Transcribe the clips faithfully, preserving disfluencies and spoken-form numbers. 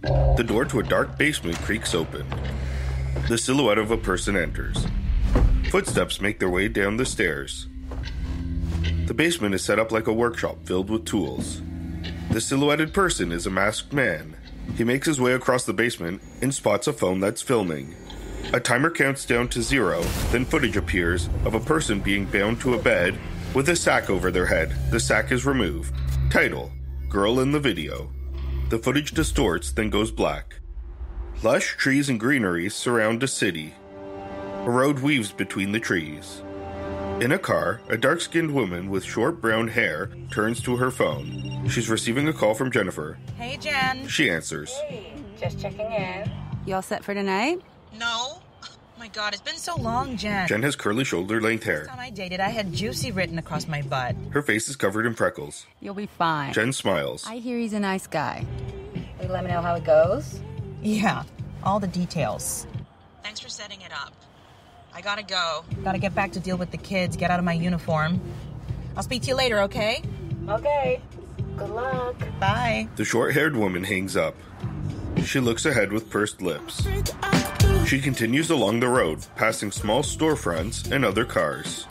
The door to a dark basement creaks open. The silhouette of a person enters. Footsteps make their way down the stairs. The basement is set up like a workshop filled with tools. The silhouetted person is a masked man. He makes his way across the basement and spots a phone that's filming. A timer counts down to zero, then footage appears of a person being bound to a bed with a sack over their head. The sack is removed. Title: Girl in the video. The footage distorts, then goes black. Lush trees and greenery surround a city. A road weaves between the trees. In a car, a dark-skinned woman with short brown hair turns to her phone. She's receiving a call from Jennifer. Hey, Jen. She answers. Hey, just checking in. You all set for tonight? No. Oh my God, it's been so long, Jen. Jen has curly shoulder-length hair. Last time I dated, I had juicy written across my butt. Her face is covered in freckles. You'll be fine. Jen smiles. I hear he's a nice guy. Will you let me know how it goes? Yeah, all the details. Thanks for setting it up. I gotta go. Gotta get back to deal with the kids, get out of my uniform. I'll speak to you later, okay? Okay. Good luck. Bye. The short-haired woman hangs up. She looks ahead with pursed lips. She continues along the road, passing small storefronts and other cars.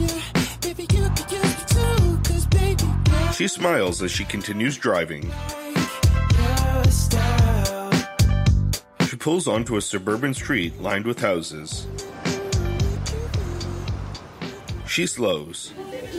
She smiles as she continues driving. She pulls onto a suburban street lined with houses. She slows.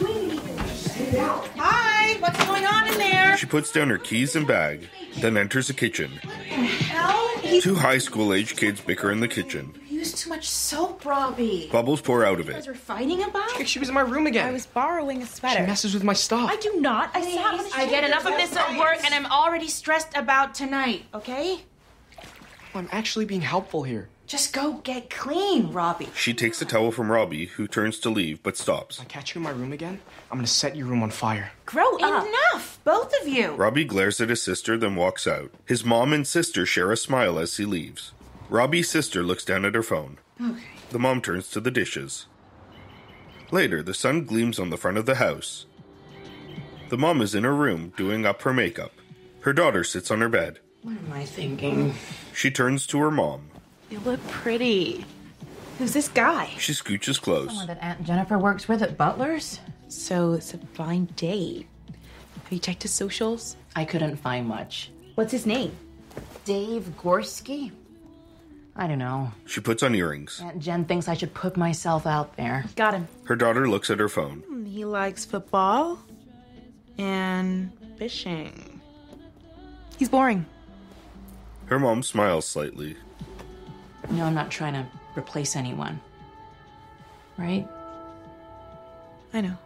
Hi, what's going on in there? She puts down her keys and bag, then enters a kitchen. Hell, he Two high school-age kids bicker in the kitchen. used too much soap, Robbie. Bubbles pour out of You guys it. were fighting about? She was in my room again. I was borrowing a She sweater. messes with my stuff. I do not. I saw. I get enough of this at work, and I'm already stressed about tonight. Okay? I'm actually being helpful here. Just go get clean, Robbie. She takes a towel from Robbie, who turns to leave, but stops. If I catch you in my room again, I'm gonna set your room on fire. Grow up. Enough, both of you. Robbie glares at his sister, then walks out. His mom and sister share a smile as he leaves. Robbie's sister looks down at her phone. Okay. The mom turns to the dishes. Later, the sun gleams on the front of the house. The mom is in her room, doing up her makeup. Her daughter sits on her bed. What am I thinking? She turns to her mom. You look pretty. Who's this guy? She scooches close. Someone that Aunt Jennifer works with at Butler's? So it's a blind date. Have you checked his socials? I couldn't find much. What's his name? Dave Gorski? I don't know. She puts on earrings. Aunt Jen thinks I should put myself out there. Got him. Her daughter looks at her phone. He likes football and fishing. He's boring. Her mom smiles slightly. No, I'm not trying to replace anyone. Right? I know.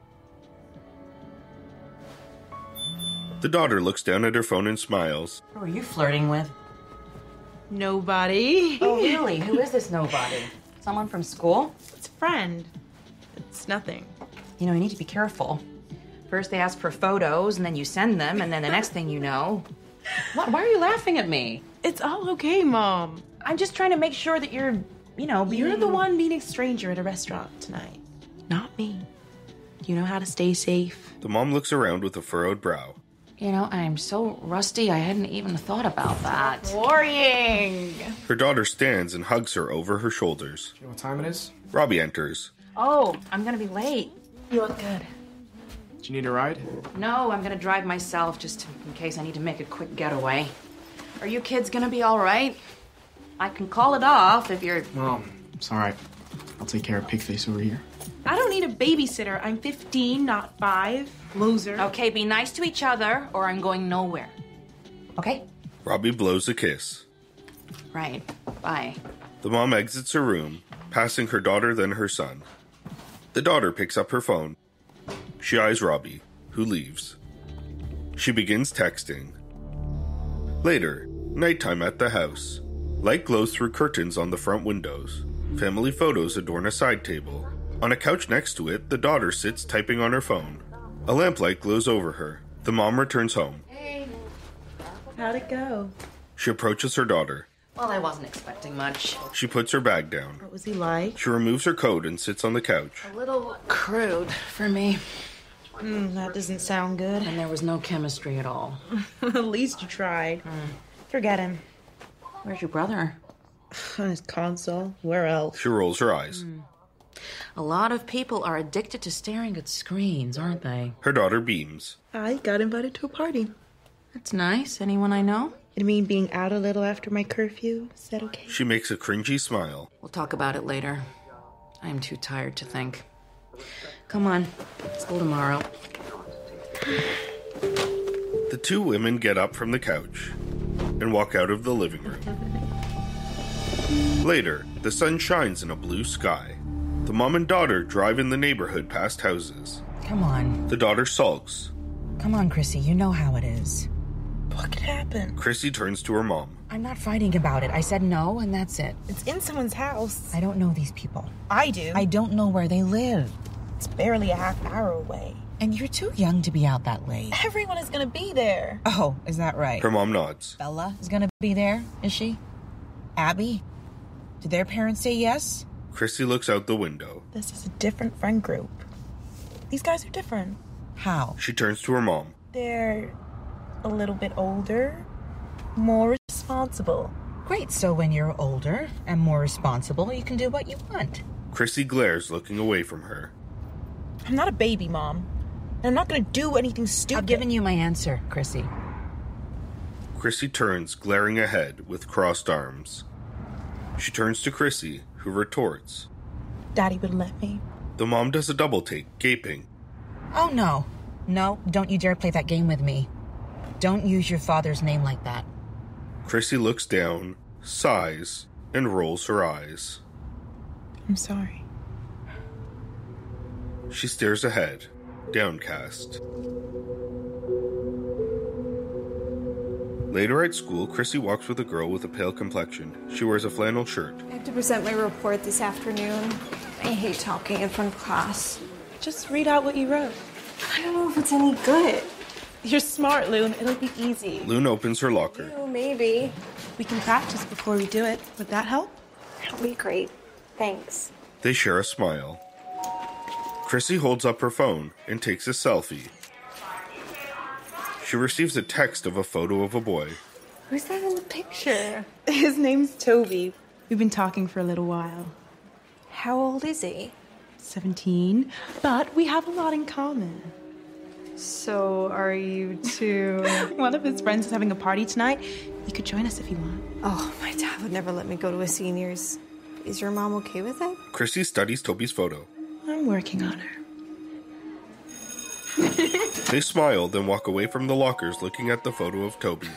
The daughter looks down at her phone and smiles. Who are you flirting with? Nobody. Oh, really? Who is this nobody? Someone from school? It's a friend. It's nothing. You know, you need to be careful. First they ask for photos, and then you send them, and then the next thing you know... What? Why are you laughing at me? It's all okay, Mom. I'm just trying to make sure that you're, you know, being... You're the one meeting a stranger at a restaurant tonight. Not me. You know how to stay safe. The mom looks around with a furrowed brow. You know, I'm so rusty, I hadn't even thought about that. Worrying. Her daughter stands and hugs her over her shoulders. Do you know what time it is? Robbie enters. Oh, I'm gonna be late. You look good. Do you need a ride? No, I'm gonna drive myself just in case I need to make a quick getaway. Are you kids gonna be all right? I can call it off if you're... Mom, it's all right. I'll take care of Pigface over here. I don't need a babysitter. I'm fifteen, not five. Loser. Okay, be nice to each other or I'm going nowhere. Okay? Robbie blows a kiss. Right. Bye. The mom exits her room, passing her daughter then her son. The daughter picks up her phone. She eyes Robbie, who leaves. She begins texting. Later, nighttime at the house. Light glows through curtains on the front windows. Family photos adorn a side table. On a couch next to it, the daughter sits typing on her phone. A lamplight glows over her. The mom returns home. Hey. How'd it go? She approaches her daughter. Well, I wasn't expecting much. She puts her bag down. What was he like? She removes her coat and sits on the couch. A little crude for me. Hmm, that doesn't sound good. And there was no chemistry at all. At least you tried. Mm. Forget him. Where's your brother? On his console. Where else? She rolls her eyes. Mm. A lot of people are addicted to staring at screens, aren't they? Her daughter beams. I got invited to a party. That's nice. Anyone I know? It mean being out a little after my curfew. Is that okay? She makes a cringy smile. We'll talk about it later. I am too tired to think. Come on. School tomorrow. The two women get up from the couch and walk out of the living room. Later, the sun shines in a blue sky. The mom and daughter drive in the neighborhood past houses. Come on. The daughter sulks. Come on, Chrissy. You know how it is. What could happen? Chrissy turns to her mom. I'm not fighting about it. I said no, and that's it. It's in someone's house. I don't know these people. I do. I don't know where they live. It's barely a half hour away. And you're too young to be out that late. Everyone is gonna be there. Oh, is that right? Her mom nods. Bella is gonna be there, is she? Abby? Did their parents say yes? Chrissy looks out the window. This is a different friend group. These guys are different. How? She turns to her mom. They're a little bit older, more responsible. Great, so when you're older and more responsible, you can do what you want. Chrissy glares, looking away from her. I'm not a baby, Mom. And I'm not gonna do anything stupid. I've given you my answer, Chrissy. Chrissy turns, glaring ahead with crossed arms. She turns to Chrissy, who retorts. Daddy would let me. The mom does a double take, gaping. Oh, no. No, don't you dare play that game with me. Don't use your father's name like that. Chrissy looks down, sighs, and rolls her eyes. I'm sorry. She stares ahead, downcast. Later at school, Chrissy walks with a girl with a pale complexion. She wears a flannel shirt. I have to present my report this afternoon. I hate talking in front of class. Just read out what you wrote. I don't know if it's any good. You're smart, Loon. It'll be easy. Loon opens her locker. Oh, maybe. We can practice before we do it. Would that help? That'll be great. Thanks. They share a smile. Chrissy holds up her phone and takes a selfie. She receives a text of a photo of a boy. Who's that in the picture? His name's Toby. We've been talking for a little while. How old is he? seventeen, but we have a lot in common. So, are you two... One of his friends is having a party tonight. You could join us if you want. Oh, my dad would never let me go to a senior's. Is your mom okay with it? Chrissy studies Toby's photo. I'm working on her. They smile, then walk away from the lockers looking at the photo of Toby.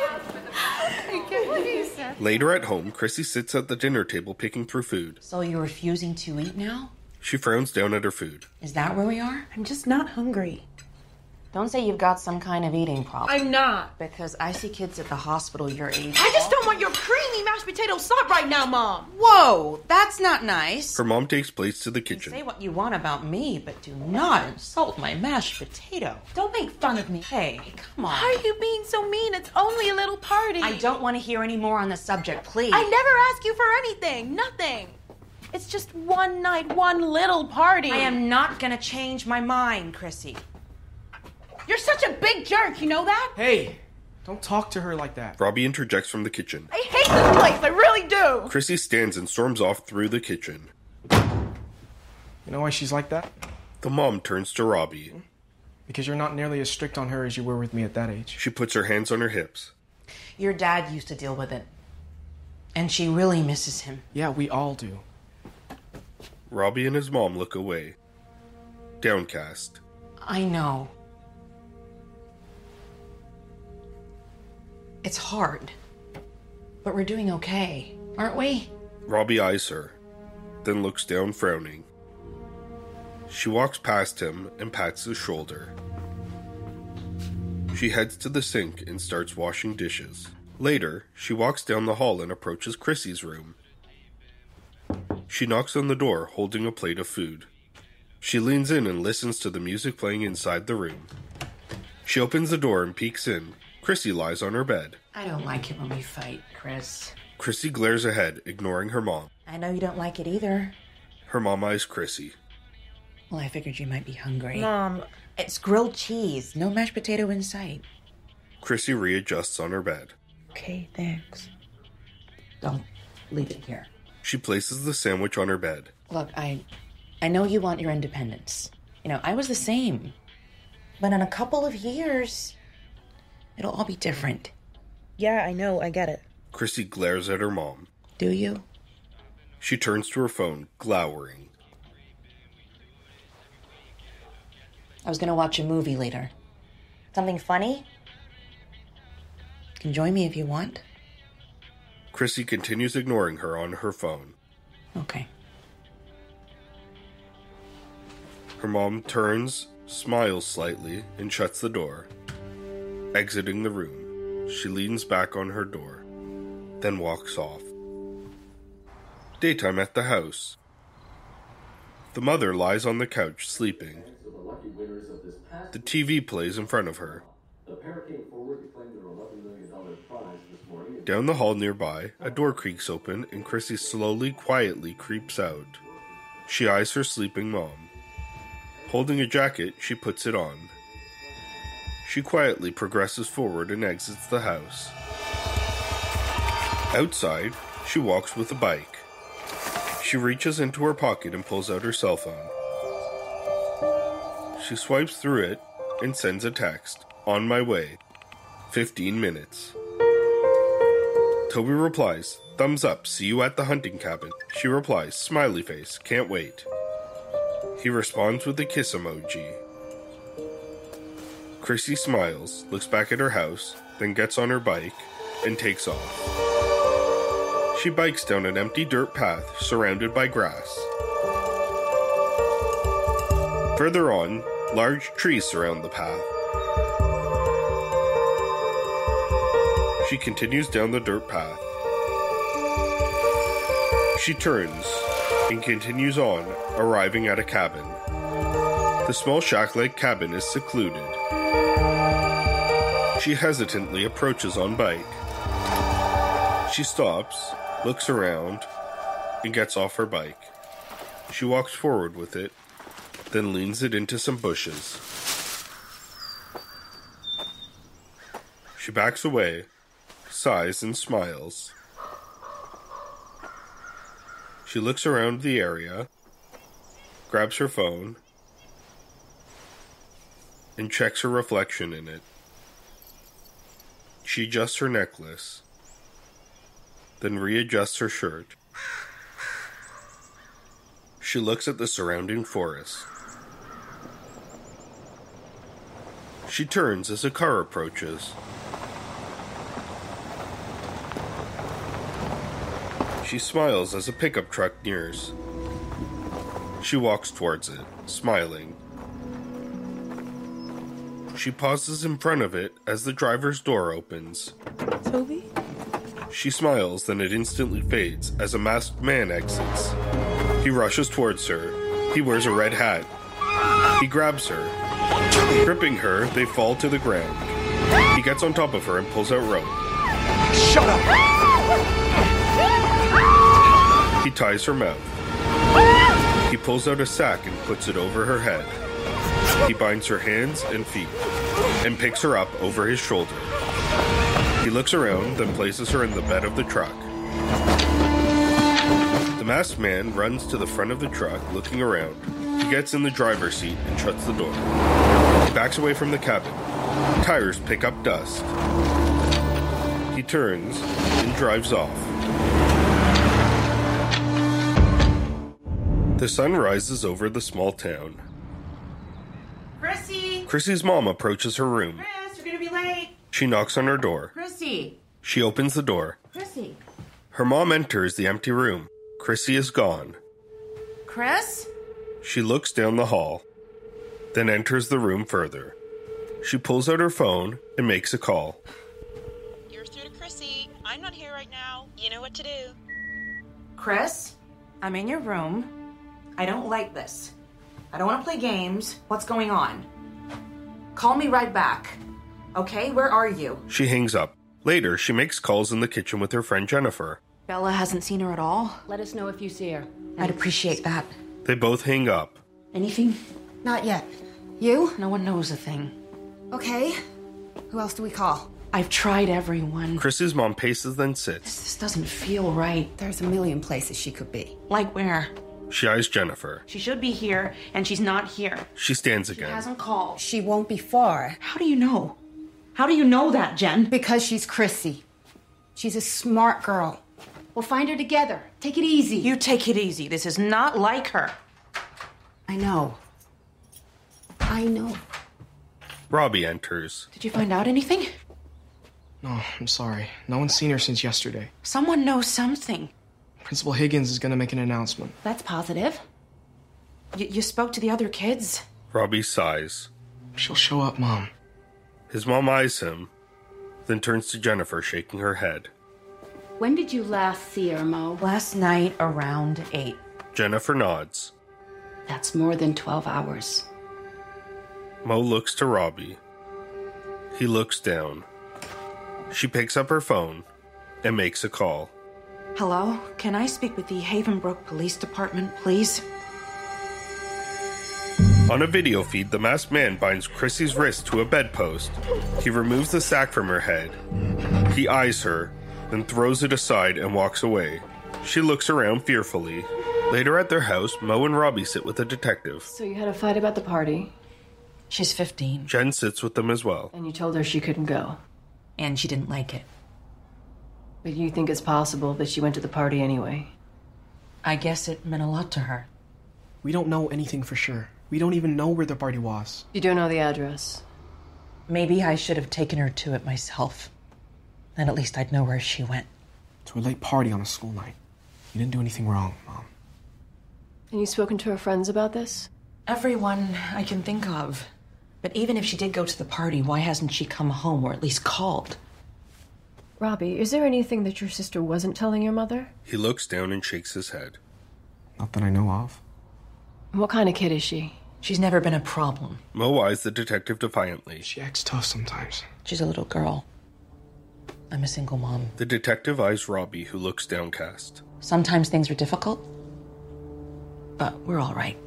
Later at home, Chrissy sits at the dinner table picking through food. So you're refusing to eat now? She frowns down at her food. Is that where we are? I'm just not hungry. Don't say you've got some kind of eating problem. I'm not. Because I see kids at the hospital your age. I just don't want your creamy mashed potato salad right now, Mom. Whoa, that's not nice. Her mom takes plates to the You kitchen. say what you want about me, but do not insult my mashed potato. Don't make fun of me. Hey, come on. Why are you being so mean? It's only a little party. I don't want to hear any more on the subject, please. I never ask you for anything. Nothing. It's just one night, one little party. I am not gonna change my mind, Chrissy. You're such a big jerk, you know that? Hey, don't talk to her like that. Robbie interjects from the kitchen. I hate this place, I really do. Chrissy stands and storms off through the kitchen. You know why she's like that? The mom turns to Robbie. Because you're not nearly as strict on her as you were with me at that age. She puts her hands on her hips. Your dad used to deal with it. And she really misses him. Yeah, we all do. Robbie and his mom look away, downcast. I know. It's hard. But we're doing okay, aren't we? Robbie eyes her, then looks down, frowning. She walks past him and pats his shoulder. She heads to the sink and starts washing dishes. Later, she walks down the hall and approaches Chrissy's room. She knocks on the door, holding a plate of food. She leans in and listens to the music playing inside the room. She opens the door and peeks in. Chrissy lies on her bed. I don't like it when we fight, Chris. Chrissy glares ahead, ignoring her mom. I know you don't like it either. Her mom eyes Chrissy. Well, I figured you might be hungry. Mom. It's grilled cheese. No mashed potato in sight. Chrissy readjusts on her bed. Okay, thanks. Don't leave it here. She places the sandwich on her bed. Look, I I know you want your independence. You know, I was the same. But in a couple of years, it'll all be different. Yeah, I know, I get it. Chrissy glares at her mom. Do you? She turns to her phone, glowering. I was gonna watch a movie later. Something funny? You can join me if you want. Chrissy continues ignoring her on her phone. Okay. Her mom turns, smiles slightly, and shuts the door. Exiting the room, she leans back on her door, then walks off. Daytime at the house. The mother lies on the couch, sleeping. The T V plays in front of her. Down the hall nearby, a door creaks open and Chrissy slowly, quietly creeps out. She eyes her sleeping mom. Holding a jacket, she puts it on. She quietly progresses forward and exits the house. Outside, she walks with a bike. She reaches into her pocket and pulls out her cell phone. She swipes through it and sends a text. On my way. fifteen minutes. Toby replies, thumbs up, see you at the hunting cabin. She replies, smiley face, can't wait. He responds with a kiss emoji. Chrissy smiles, looks back at her house, then gets on her bike and takes off. She bikes down an empty dirt path surrounded by grass. Further on, large trees surround the path. She continues down the dirt path. She turns and continues on, arriving at a cabin. The small shack-like cabin is secluded. She hesitantly approaches on bike. She stops, looks around, and gets off her bike. She walks forward with it, then leans it into some bushes. She backs away, sighs and smiles. She looks around the area, grabs her phone, and checks her reflection in it. She adjusts her necklace, then readjusts her shirt. She looks at the surrounding forest. She turns as a car approaches. She smiles as a pickup truck nears. She walks towards it, smiling. She pauses in front of it as the driver's door opens. Toby? She smiles, then it instantly fades as a masked man exits. He rushes towards her. He wears a red hat. He grabs her. Gripping her, they fall to the ground. He gets on top of her and pulls out rope. Shut up! He ties her mouth. He pulls out a sack and puts it over her head. He binds her hands and feet and picks her up over his shoulder. He looks around, then places her in the bed of the truck. The masked man runs to the front of the truck, looking around. He gets in the driver's seat and shuts the door. He backs away from the cabin. Tires pick up dust. He turns and drives off. The sun rises over the small town. Chrissy! Chrissy's mom approaches her room. Chris, you're gonna be late. She knocks on her door. Chrissy! She opens the door. Chrissy! Her mom enters the empty room. Chrissy is gone. Chris? She looks down the hall, then enters the room further. She pulls out her phone and makes a call. You're through to Chrissy. I'm not here right now. You know what to do. Chris? I'm in your room. I don't like this. I don't want to play games. What's going on? Call me right back. Okay, where are you? She hangs up. Later, she makes calls in the kitchen with her friend Jennifer. Bella hasn't seen her at all? Let us know if you see her. I'd appreciate that. They both hang up. Anything? Not yet. You? No one knows a thing. Okay. Who else do we call? I've tried everyone. Chrissy's mom paces then sits. This doesn't feel right. There's a million places she could be. Like where? She eyes Jennifer. She should be here, and she's not here. She stands She again. hasn't called. She won't be far. How do you know? How do you know that, Jen? Because she's Chrissy. She's a smart girl. We'll find her together. Take it easy. You take it easy. This is not like her. I know. I know. Robbie enters. Did you find out anything? No, I'm sorry. No one's seen her since yesterday. Someone knows something. Principal Higgins is gonna make an announcement. That's positive. Y- you spoke to the other kids? Robbie sighs. She'll show up, Mom. His mom eyes him, then turns to Jennifer, shaking her head. When did you last see her, Mo? Last night around eight. Jennifer nods. That's more than twelve hours. Mo looks to Robbie. He looks down. She picks up her phone and makes a call. Hello? Can I speak with the Havenbrook Police Department, please? On a video feed, the masked man binds Chrissy's wrist to a bedpost. He removes the sack from her head. He eyes her, then throws it aside and walks away. She looks around fearfully. Later at their house, Mo and Robbie sit with a detective. So you had a fight about the party, She's fifteen. Jen sits with them as well. and you told her she couldn't go. And she didn't like it. But you think it's possible that she went to the party anyway? I guess it meant a lot to her. We don't know anything for sure. We don't even know where the party was. You don't know the address. Maybe I should have taken her to it myself. Then at least I'd know where she went. To a late party on a school night. You didn't do anything wrong, Mom. And you spoken to her friends about this? Everyone I can think of. But even if she did go to the party, why hasn't she come home or at least called? Robbie, is there anything that your sister wasn't telling your mother? He looks down and shakes his head. Not that I know of. What kind of kid is she? She's never been a problem. Mo eyes the detective defiantly. She acts tough sometimes. She's a little girl. I'm a single mom. The detective eyes Robbie, who looks downcast. Sometimes things are difficult, but we're all right.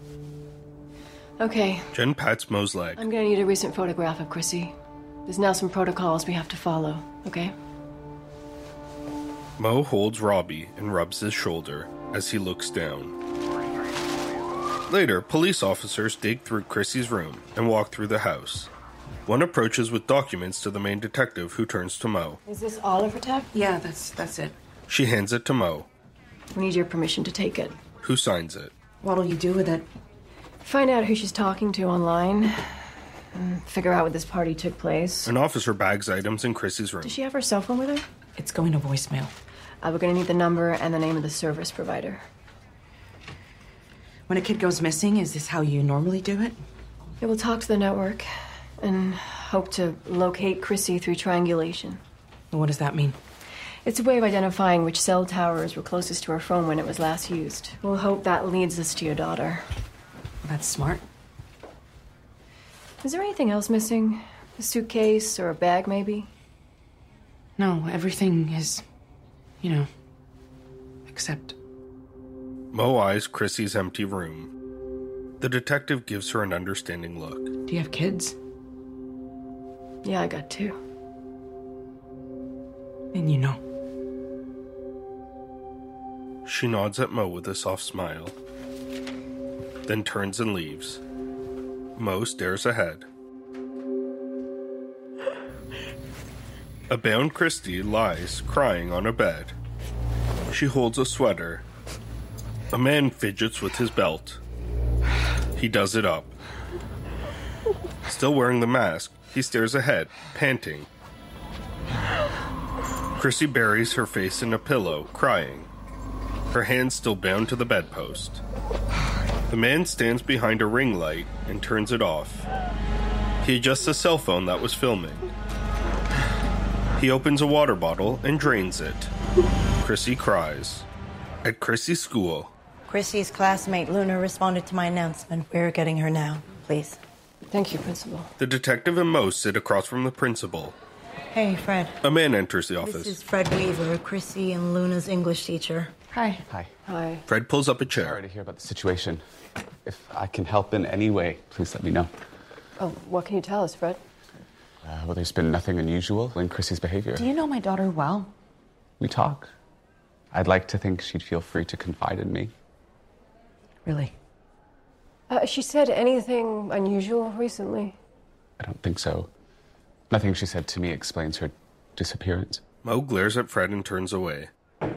Okay, Jen pats Mo's leg. I'm gonna need a recent photograph of Chrissy. There's now some protocols we have to follow, okay? Mo holds Robbie and rubs his shoulder as he looks down. Later, police officers dig through Chrissy's room and walk through the house. One approaches with documents to the main detective, who turns to Mo. Is this all of her tech? Yeah, that's that's it. She hands it to Mo, We need your permission to take it. who signs it. What'll you do with it? Find out who she's talking to online. And figure out where this party took place. An officer bags items in Chrissy's room. Does she have her cell phone with her? It's going to voicemail. Uh, we're gonna need the number and the name of the service provider. When a kid goes missing, is this how you normally do it? It will talk to the network and hope to locate Chrissy through triangulation. What does that mean? It's a way of identifying which cell towers were closest to her phone when it was last used. We'll hope that leads us to your daughter. That's smart. Is there anything else missing? A suitcase or a bag, maybe? No, everything is, you know, except... Mo eyes Chrissy's empty room. The detective gives her an understanding look. Do you have kids? Yeah, I got two. And you know. She nods at Mo with a soft smile, then turns and leaves. Mo stares ahead. A bound Christy lies crying on a bed. She holds a sweater. A man fidgets with his belt. He does it up. Still wearing the mask, he stares ahead, panting. Chrissy buries her face in a pillow, crying, her hands still bound to the bedpost. The man stands behind a ring light and turns it off. He adjusts a cell phone that was filming. He opens a water bottle and drains it. Chrissy cries. At Chrissy's school, Chrissy's classmate Luna responded to my announcement. We're getting her now, please. Thank you, Principal. the detective and Mo sit across from the principal. Hey, Fred. A man enters the This office. is Fred Weaver, Chrissy and Luna's English teacher. Hi. Hi. Hi. Fred pulls up a chair. Sorry to hear about the situation. If I can help in any way, please let me know. Oh, what can you tell us, Fred? Uh, well, there's been nothing unusual in Chrissy's behavior. Do you know my daughter well? We talk. I'd like to think she'd feel free to confide in me. Really? Uh, she said anything unusual recently? I don't think so. Nothing she said to me explains her disappearance. Mo glares at Fred and turns away.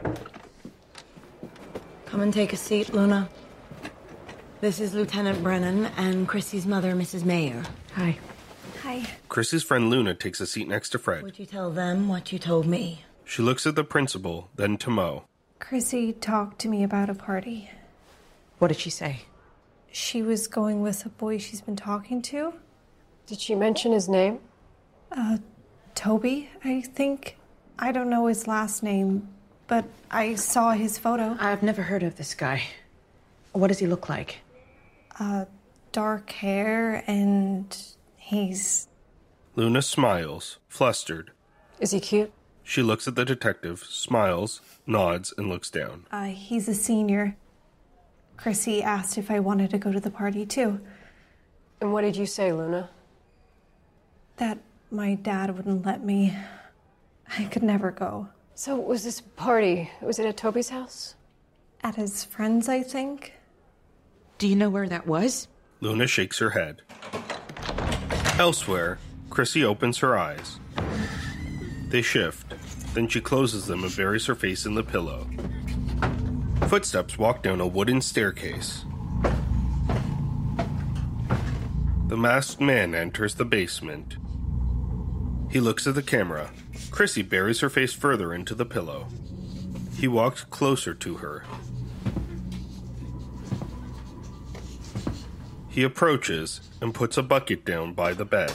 Come and take a seat, Luna. This is Lieutenant Brennan and Chrissy's mother, Missus Mayer. Hi. Hi. Chrissy's friend Luna takes a seat next to Fred. Would you tell them what you told me? She looks at the principal, then to Mo. Chrissy talked to me about a party. What did she say? She was going with a boy she's been talking to. Did she mention his name? Uh, Toby, I think. I don't know his last name, but I saw his photo. I've never heard of this guy. What does he look like? Uh, dark hair, and he's... Luna smiles, flustered. Is he cute? She looks at the detective, smiles, nods, and looks down. Uh, he's a senior. Chrissy asked if I wanted to go to the party, too. And what did you say, Luna? That my dad wouldn't let me. I could never go. So was this party, was it at Toby's house? At his friend's, I think. Do you know where that was? Luna shakes her head. Elsewhere, Chrissy opens her eyes. They shift. Then she closes them and buries her face in the pillow. Footsteps walk down a wooden staircase. The masked man enters the basement. He looks at the camera. Chrissy buries her face further into the pillow. He walks closer to her. He approaches and puts a bucket down by the bed.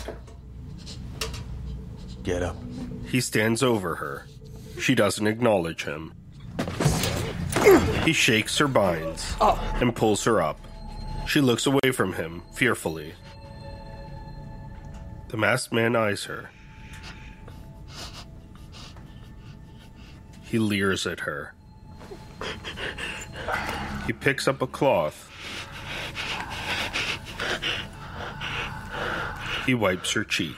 Get up. He stands over her. She doesn't acknowledge him. He shakes her binds and pulls her up. She looks away from him, fearfully. The masked man eyes her. He leers at her. He picks up a cloth. He wipes her cheek.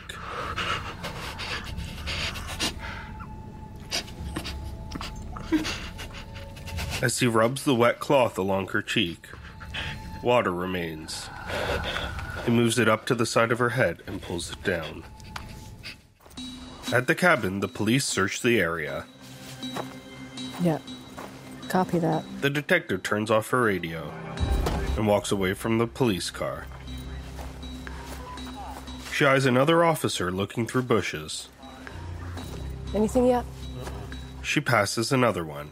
As he rubs the wet cloth along her cheek, water remains. He moves it up to the side of her head and pulls it down. At the cabin, the police search the area. Yeah. Copy that. The detective turns off her radio and walks away from the police car. She eyes another officer looking through bushes. Anything yet? She passes another one.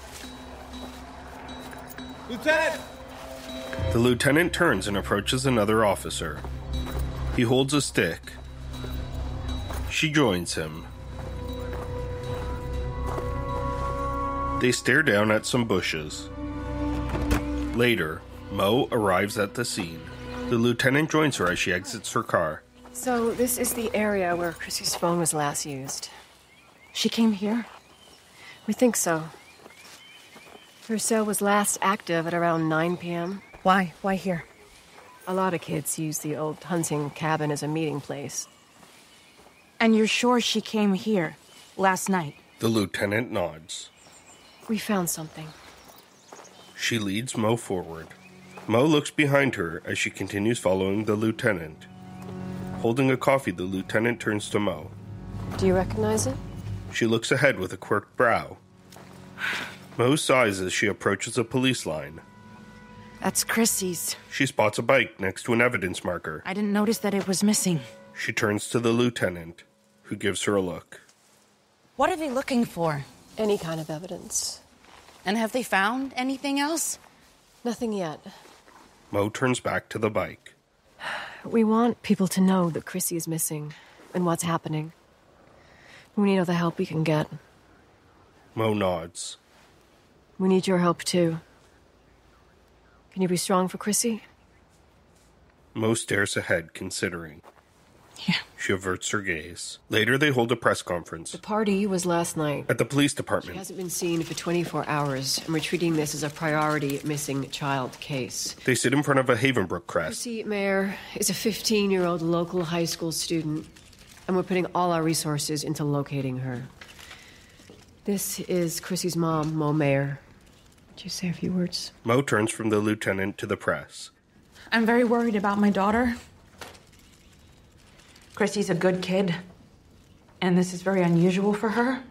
Lieutenant! The lieutenant turns and approaches another officer. He holds a stick. She joins him. They stare down at some bushes. Later, Mo arrives at the scene. The lieutenant joins her as she exits her car. So this is the area where Chrissy's phone was last used. She came here? We think so. Her cell was last active at around nine p.m. Why? Why here? A lot of kids use the old hunting cabin as a meeting place. And you're sure she came here last night? The lieutenant nods. We found something. She leads Mo forward. Mo looks behind her as she continues following the lieutenant. Holding a coffee, the lieutenant turns to Mo. Do you recognize it? She looks ahead with a quirked brow. Mo sighs as she approaches a police line. That's Chrissy's. She spots a bike next to an evidence marker. I didn't notice that it was missing. She turns to the lieutenant, who gives her a look. What are they looking for? Any kind of evidence. And have they found anything else? Nothing yet. Mo turns back to the bike. We want people to know that Chrissy is missing and what's happening. We need all the help we can get. Mo nods. We need your help, too. Can you be strong for Chrissy? Mo stares ahead, considering. Yeah. She averts her gaze. Later, they hold a press conference. The party was last night. At the police She department. hasn't been seen for twenty-four hours, and we're treating this as a priority missing child case. They sit in front of a Havenbrook crest. Chrissy Mayer is a fifteen-year-old local high school student, and we're putting all our resources into locating her. This is Chrissy's mom, Mo Mayer. Would you say a few words? Mo turns from the lieutenant to the press. I'm very worried about my daughter. Chrissy's a good kid, and this is very unusual for her.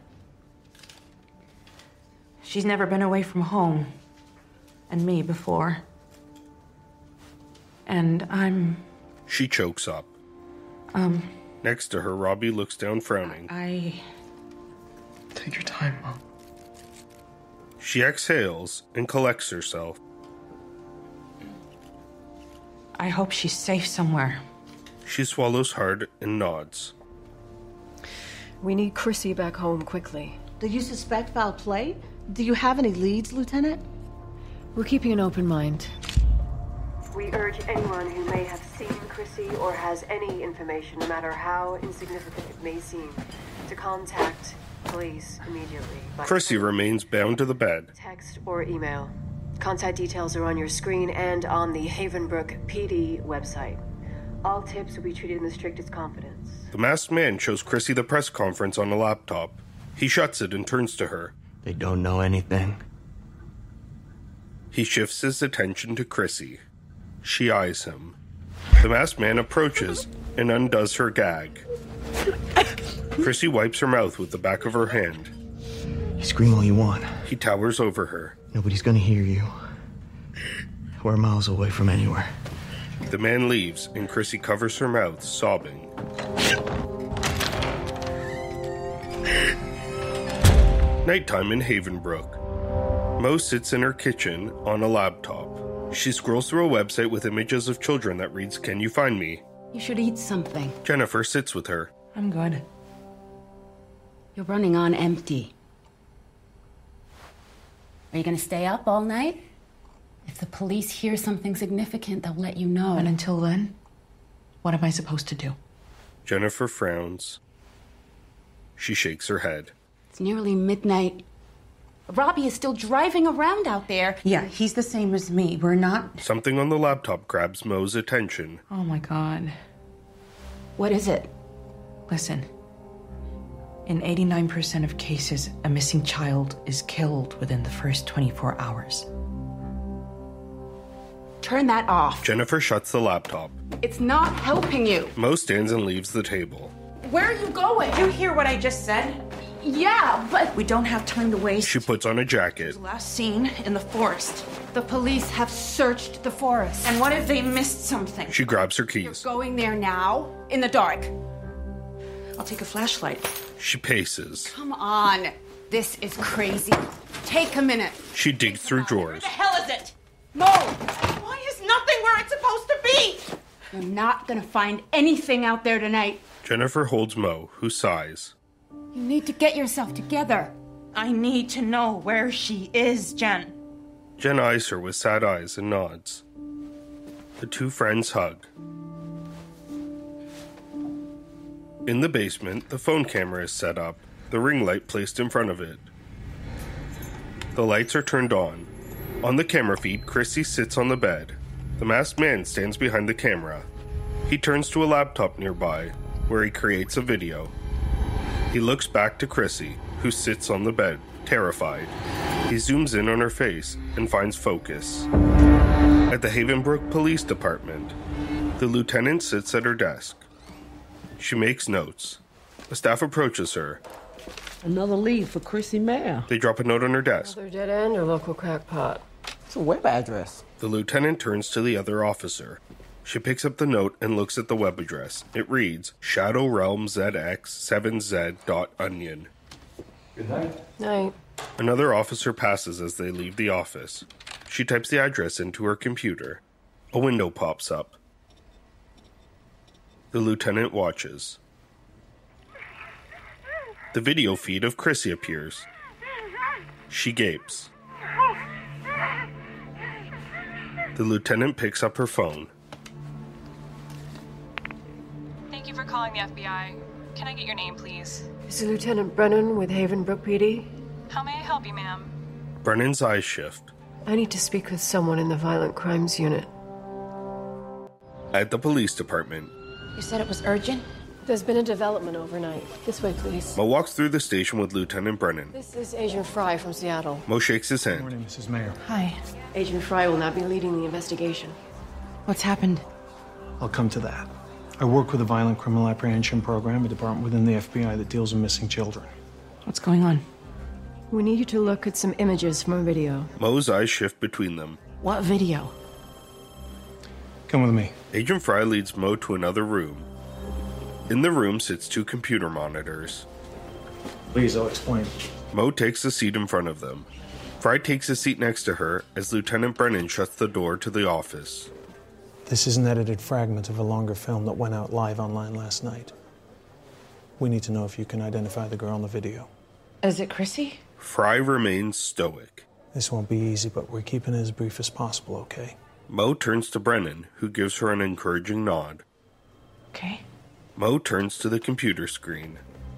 She's never been away from home and me before. And I'm... She chokes up. Um... Next to her, Robbie looks down frowning. I... Take your time, Mom. She exhales and collects herself. I hope she's safe somewhere. She swallows hard and nods. We need Chrissy back home quickly. Do you suspect foul play? Do you have any leads, Lieutenant? We're keeping an open mind. We urge anyone who may have seen Chrissy or has any information, no matter how insignificant it may seem, to contact police immediately. Chrissy remains bound to the bed. Text or email. Contact details are on your screen and on the Havenbrook P D website. All tips will be treated in the strictest confidence. The masked man shows Chrissy the press conference on a laptop. He shuts it and turns to her. They don't know anything. He shifts his attention to Chrissy. She eyes him. The masked man approaches and undoes her gag. Chrissy wipes her mouth with the back of her hand. You scream all you want. He towers over her. Nobody's gonna hear you. We're miles away from anywhere. The man leaves, and Chrissy covers her mouth, sobbing. Nighttime in Havenbrook. Mo sits in her kitchen on a laptop. She scrolls through a website with images of children that reads, "Can you find me?" You should eat something. Jennifer sits with her. I'm good. You're running on empty. Are you gonna stay up all night? If the police hear something significant, they'll let you know. And until then, what am I supposed to do? Jennifer frowns. She shakes her head. It's nearly midnight. Robbie is still driving around out there. Yeah, he's the same as me. We're not... Something on the laptop grabs Mo's attention. Oh my God. What is it? Listen. In eighty-nine percent of cases, a missing child is killed within the first twenty-four hours. Turn that off. Jennifer shuts the laptop. It's not helping you. Mo stands and leaves the table. Where are you going? You hear what I just said? Yeah, but... We don't have time to waste. She puts on a jacket. Last seen in the forest. The police have searched the forest. And what if they missed something? She grabs her keys. You're going there now? In the dark? I'll take a flashlight. She paces. Come on. This is crazy. Take a minute. She digs through drawers. Where the hell is it? Mo! Why is nothing where it's supposed to be? You're not gonna find anything out there tonight. Jennifer holds Mo, who sighs. You need to get yourself together. I need to know where she is, Jen. Jen eyes her with sad eyes and nods. The two friends hug. In the basement, the phone camera is set up, the ring light placed in front of it. The lights are turned on. On the camera feed, Chrissy sits on the bed. The masked man stands behind the camera. He turns to a laptop nearby, where he creates a video. He looks back to Chrissy, who sits on the bed, terrified. He zooms in on her face and finds focus. At the Havenbrook Police Department, the lieutenant sits at her desk. She makes notes. A staff approaches her. Another lead for Chrissy Mayer. They drop a note on her desk. Another dead end or local crackpot? It's a web address. The lieutenant turns to the other officer. She picks up the note and looks at the web address. It reads, Shadow Realm Z X seven Z dot onion. Good night. Night. Another officer passes as they leave the office. She types the address into her computer. A window pops up. The lieutenant watches. The video feed of Chrissy appears. She gapes. The lieutenant picks up her phone. Thank you for calling the F B I. Can I get your name, please? This is Lieutenant Brennan with Havenbrook P D. How may I help you, ma'am? Brennan's eyes shift. I need to speak with someone in the Violent Crimes Unit. At the police department. You said it was urgent? There's been a development overnight. This way, please. Mo walks through the station with Lieutenant Brennan. This is Agent Fry from Seattle. Mo shakes his hand. Good morning, Missus Mayer. Hi. Agent Fry will now be leading the investigation. What's happened? I'll come to that. I work with a violent criminal apprehension program, a department within the F B I that deals with missing children. What's going on? We need you to look at some images from a video. Mo's eyes shift between them. What video? Come with me. Agent Fry leads Mo to another room. In the room sits two computer monitors. Please, I'll explain. Mo takes a seat in front of them. Fry takes a seat next to her as Lieutenant Brennan shuts the door to the office. This is an edited fragment of a longer film that went out live online last night. We need to know if you can identify the girl in the video. Is it Chrissy? Fry remains stoic. This won't be easy, but we're keeping it as brief as possible, okay? Mo turns to Brennan, who gives her an encouraging nod. Okay. Mo turns to the computer screen.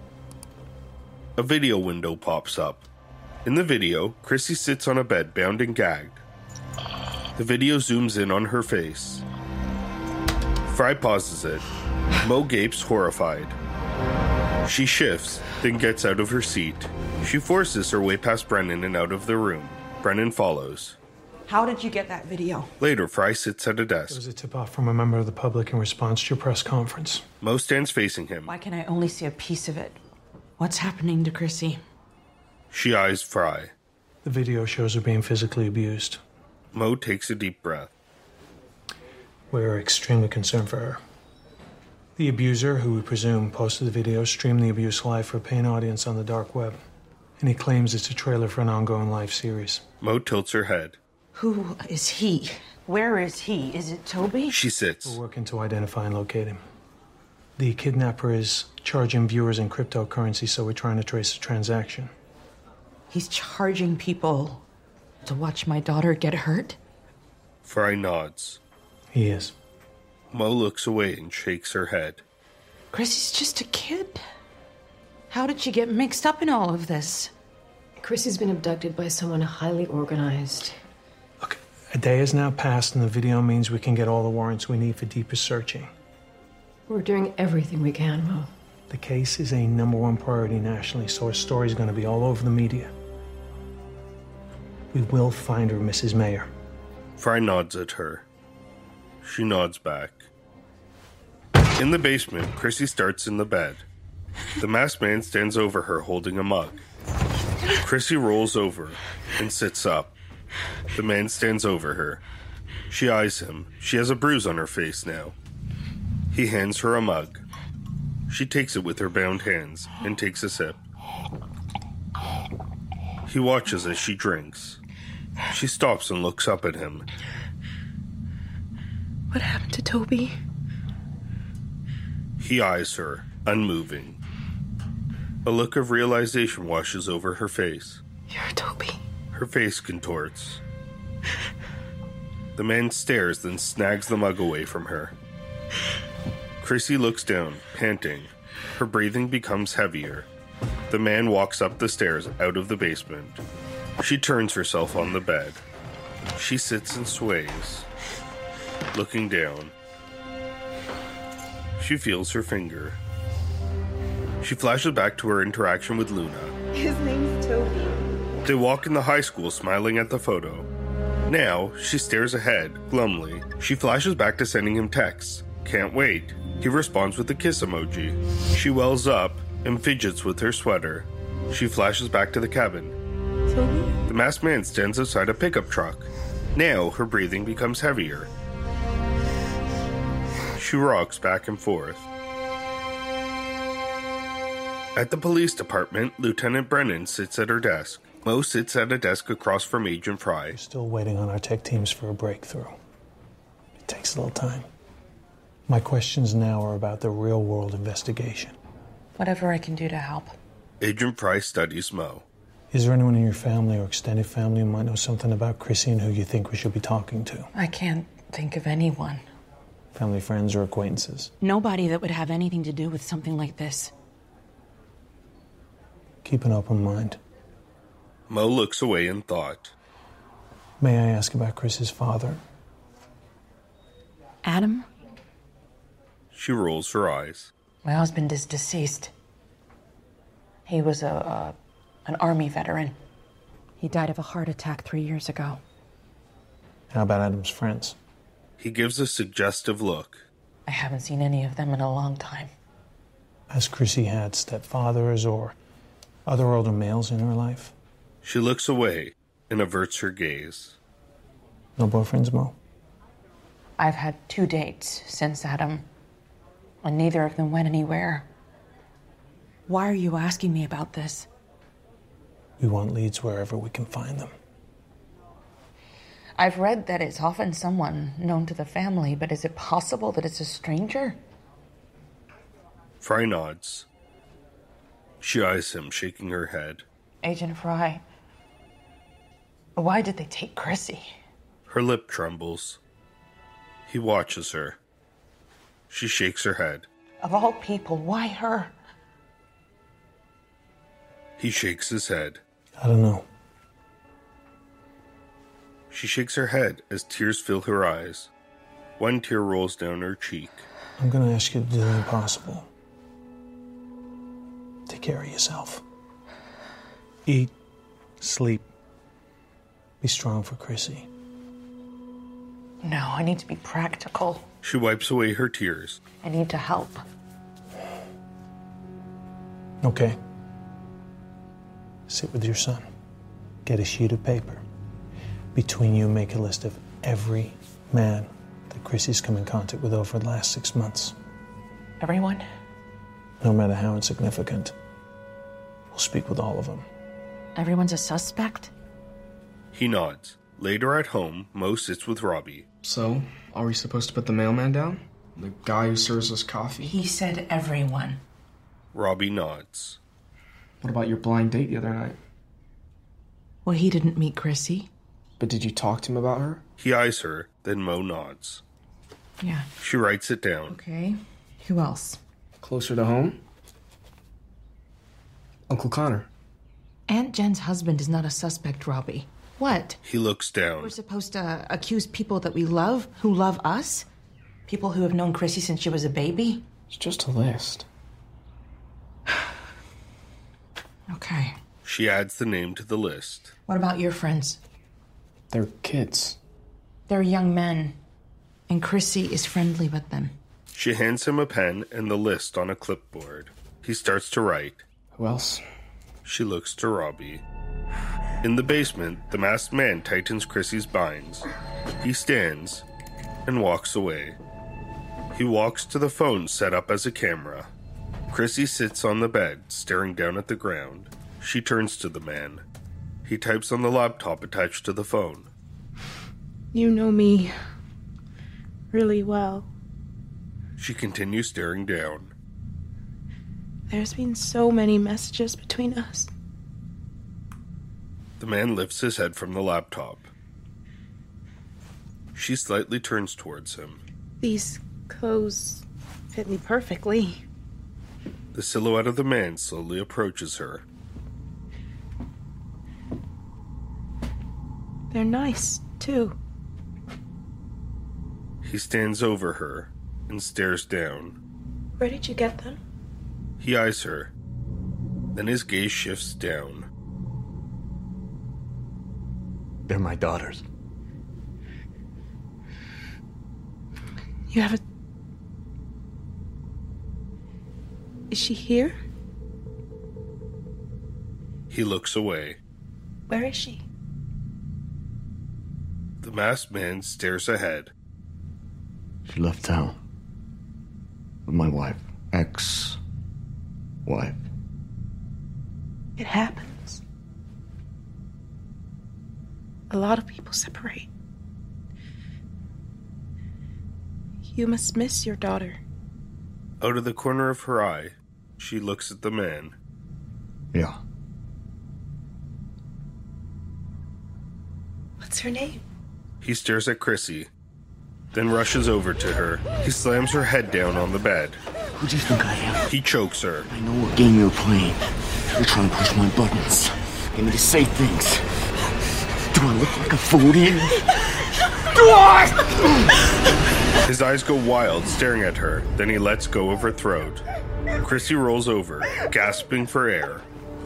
A video window pops up. In the video, Chrissy sits on a bed, bound and gagged. The video zooms in on her face. Fry pauses it. Mo gapes, horrified. She shifts, then gets out of her seat. She forces her way past Brennan and out of the room. Brennan follows. How did you get that video? Later, Fry sits at a It desk. was a tip-off from a member of the public in response to your press conference. Mo stands facing him. Why can I only see a piece of it? What's happening to Chrissy? She eyes Fry. The video shows her being physically abused. Mo takes a deep breath. We're extremely concerned for her. The abuser, who we presume posted the video, streamed the abuse live for a paying audience on the dark web. And he claims it's a trailer for an ongoing live series. Mo tilts her head. Who is he? Where is he? Is it Toby? She sits. We're working to identify and locate him. The kidnapper is charging viewers in cryptocurrency, so we're trying to trace the transaction. He's charging people to watch my daughter get hurt? Fry nods. He is. Mo looks away and shakes her head. Chrissy's just a kid. How did she get mixed up in all of this? Chrissy's been abducted by someone highly organized. Look, a day has now passed, and the video means we can get all the warrants we need for deeper searching. We're doing everything we can, Mo. The case is a number one priority nationally, so our story's going to be all over the media. We will find her, Missus Mayer. Fry nods at her. She nods back. In the basement, Chrissy starts in the bed. The masked man stands over her holding a mug. Chrissy rolls over and sits up. The man stands over her. She eyes him. She has a bruise on her face now. He hands her a mug. She takes it with her bound hands and takes a sip. He watches as she drinks. She stops and looks up at him. What happened to Toby? He eyes her, unmoving. A look of realization washes over her face. You're Toby. Her face contorts. The man stares, then snags the mug away from her. Chrissy looks down, panting. Her breathing becomes heavier. The man walks up the stairs out of the basement. She turns herself on the bed. She sits and sways, looking down. She feels her finger. She flashes back to her interaction with Luna. His name's Toby. They walk in the high school, smiling at the photo. Now, she stares ahead, glumly. She flashes back to sending him texts. Can't wait. He responds with a kiss emoji. She wells up and fidgets with her sweater. She flashes back to the cabin. Toby? The masked man stands outside a pickup truck. Now, her breathing becomes heavier. She rocks back and forth. At the police department, Lieutenant Brennan sits at her desk. Mo sits at a desk across from Agent Fry. We're still waiting on our tech teams for a breakthrough. It takes a little time. My questions now are about the real-world investigation. Whatever I can do to help. Agent Fry studies Mo. Is there anyone in your family or extended family who might know something about Chrissy and who you think we should be talking to? I can't think of anyone. Family, friends, or acquaintances? Nobody that would have anything to do with something like this. Keep an open mind. Mo looks away in thought. May I ask about Chris's father? Adam? She rolls her eyes. My husband is deceased. He was a, a an army veteran. He died of a heart attack three years ago. How about Adam's friends? He gives a suggestive look. I haven't seen any of them in a long time. Has Chrissy had stepfathers or other older males in her life? She looks away and averts her gaze. No boyfriends, Mo? I've had two dates since Adam, and neither of them went anywhere. Why are you asking me about this? We want leads wherever we can find them. I've read that it's often someone known to the family, but is it possible that it's a stranger? Fry nods. She eyes him, shaking her head. Agent Fry, why did they take Chrissy? Her lip trembles. He watches her. She shakes her head. Of all people, why her? He shakes his head. I don't know. She shakes her head as tears fill her eyes. One tear rolls down her cheek. I'm going to ask you to do the impossible. Take care of yourself. Eat, sleep. Be strong for Chrissy. No, I need to be practical. She wipes away her tears. I need to help. Okay. Sit with your son. Get a sheet of paper. Between you, make a list of every man that Chrissy's come in contact with over the last six months. Everyone? No matter how insignificant. We'll speak with all of them. Everyone's a suspect? He nods. Later at home, Mo sits with Robbie. So, are we supposed to put the mailman down? The guy who serves us coffee? He said everyone. Robbie nods. What about your blind date the other night? Well, he didn't meet Chrissy. But did you talk to him about her? He eyes her, then Mo nods. Yeah. She writes it down. Okay. Who else? Closer to home? Uncle Connor. Aunt Jen's husband is not a suspect, Robbie. What? He looks down. We're supposed to accuse people that we love, who love us? People who have known Chrissy since she was a baby? It's just a list. Okay. She adds the name to the list. What about your friends? They're kids. They're young men, and Chrissy is friendly with them. She hands him a pen and the list on a clipboard. He starts to write. Who else? She looks to Robbie. In the basement, the masked man tightens Chrissy's binds. He stands and walks away. He walks to the phone set up as a camera. Chrissy sits on the bed, staring down at the ground. She turns to the man. He types on the laptop attached to the phone. You know me really well. She continues staring down. There's been so many messages between us. The man lifts his head from the laptop. She slightly turns towards him. These clothes fit me perfectly. The silhouette of the man slowly approaches her. They're nice, too. He stands over her and stares down. Where did you get them? He eyes her. Then his gaze shifts down. They're my daughters. You have a... Is she here? He looks away. Where is she? The masked man stares ahead. She left town. With my wife. Ex-wife. It happens. A lot of people separate. You must miss your daughter. Out of the corner of her eye, she looks at the man. Yeah. What's her name? He stares at Chrissy, then rushes over to her. He slams her head down on the bed. Who do you think I am? He chokes her. I know what game you're playing. You're trying to push my buttons. Get me to say things. Do I look like a fool to you? His eyes go wild, staring at her. Then he lets go of her throat. Chrissy rolls over, gasping for air.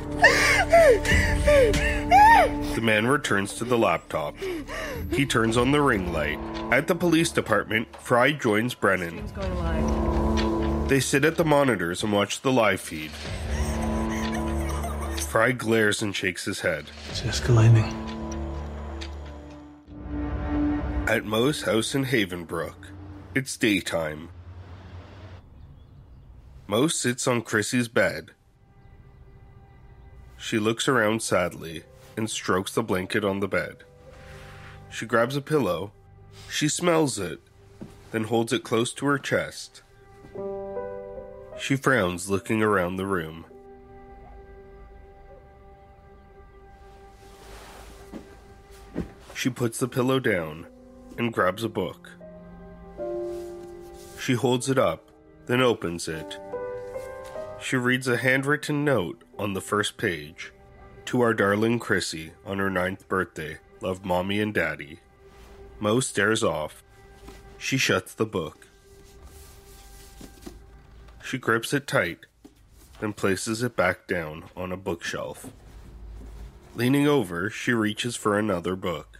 The man returns to the laptop. He turns on the ring light. At the police department, Fry joins Brennan. They sit at the monitors and watch the live feed. Fry glares and shakes his head. It's escalating. At Mo's house in Havenbrook, it's daytime. Mo sits on Chrissy's bed. She looks around sadly and strokes the blanket on the bed. She grabs a pillow. She smells it, then holds it close to her chest. She frowns, looking around the room. She puts the pillow down and grabs a book. She holds it up, then opens it. She reads a handwritten note on the first page. To our darling Chrissy on her ninth birthday. Love, Mommy and Daddy. Mo stares off. She shuts the book. She grips it tight, then places it back down on a bookshelf. Leaning over, she reaches for another book.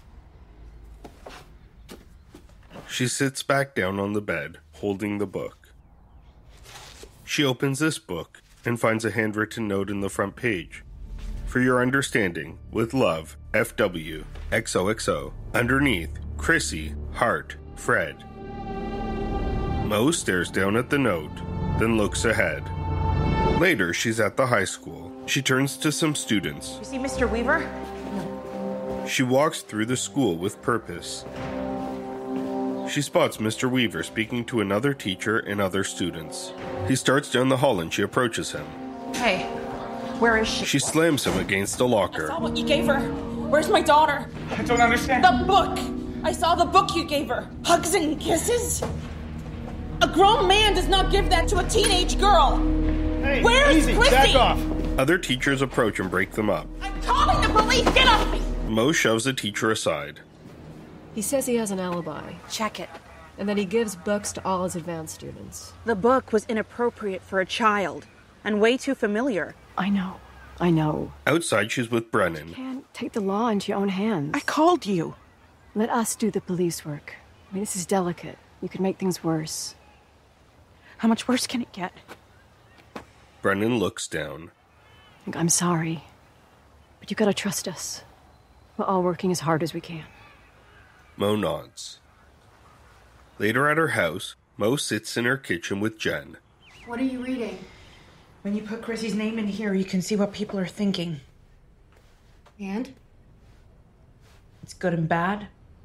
She sits back down on the bed, holding the book. She opens this book and finds a handwritten note in the front page. For your understanding, with love, F W, X O X O. Underneath, Chrissy, heart, Fred. Mo stares down at the note, then looks ahead. Later, she's at the high school. She turns to some students. You see Mister Weaver? She walks through the school with purpose. She spots Mister Weaver speaking to another teacher and other students. He starts down the hall and she approaches him. Hey, where is she? She slams him against a locker. I saw what you gave her. Where's my daughter? I don't understand. The book! I saw the book you gave her. Hugs and kisses? A grown man does not give that to a teenage girl. Hey, Where's easy, Chrissy? back off. Other teachers approach and break them up. I'm calling the police! Get off me! Mo shoves the teacher aside. He says he has an alibi. Check it. And that he gives books to all his advanced students. The book was inappropriate for a child and way too familiar. I know. I know. Outside, she's with Brennan. You can't take the law into your own hands. I called you. Let us do the police work. I mean, this is delicate. You could make things worse. How much worse can it get? Brennan looks down. Look, I'm sorry, but you gotta trust us. We're all working as hard as we can. Mo nods. Later at her house, Mo sits in her kitchen with Jen. What are you reading? When you put Chrissy's name in here, you can see what people are thinking. And? It's good and bad.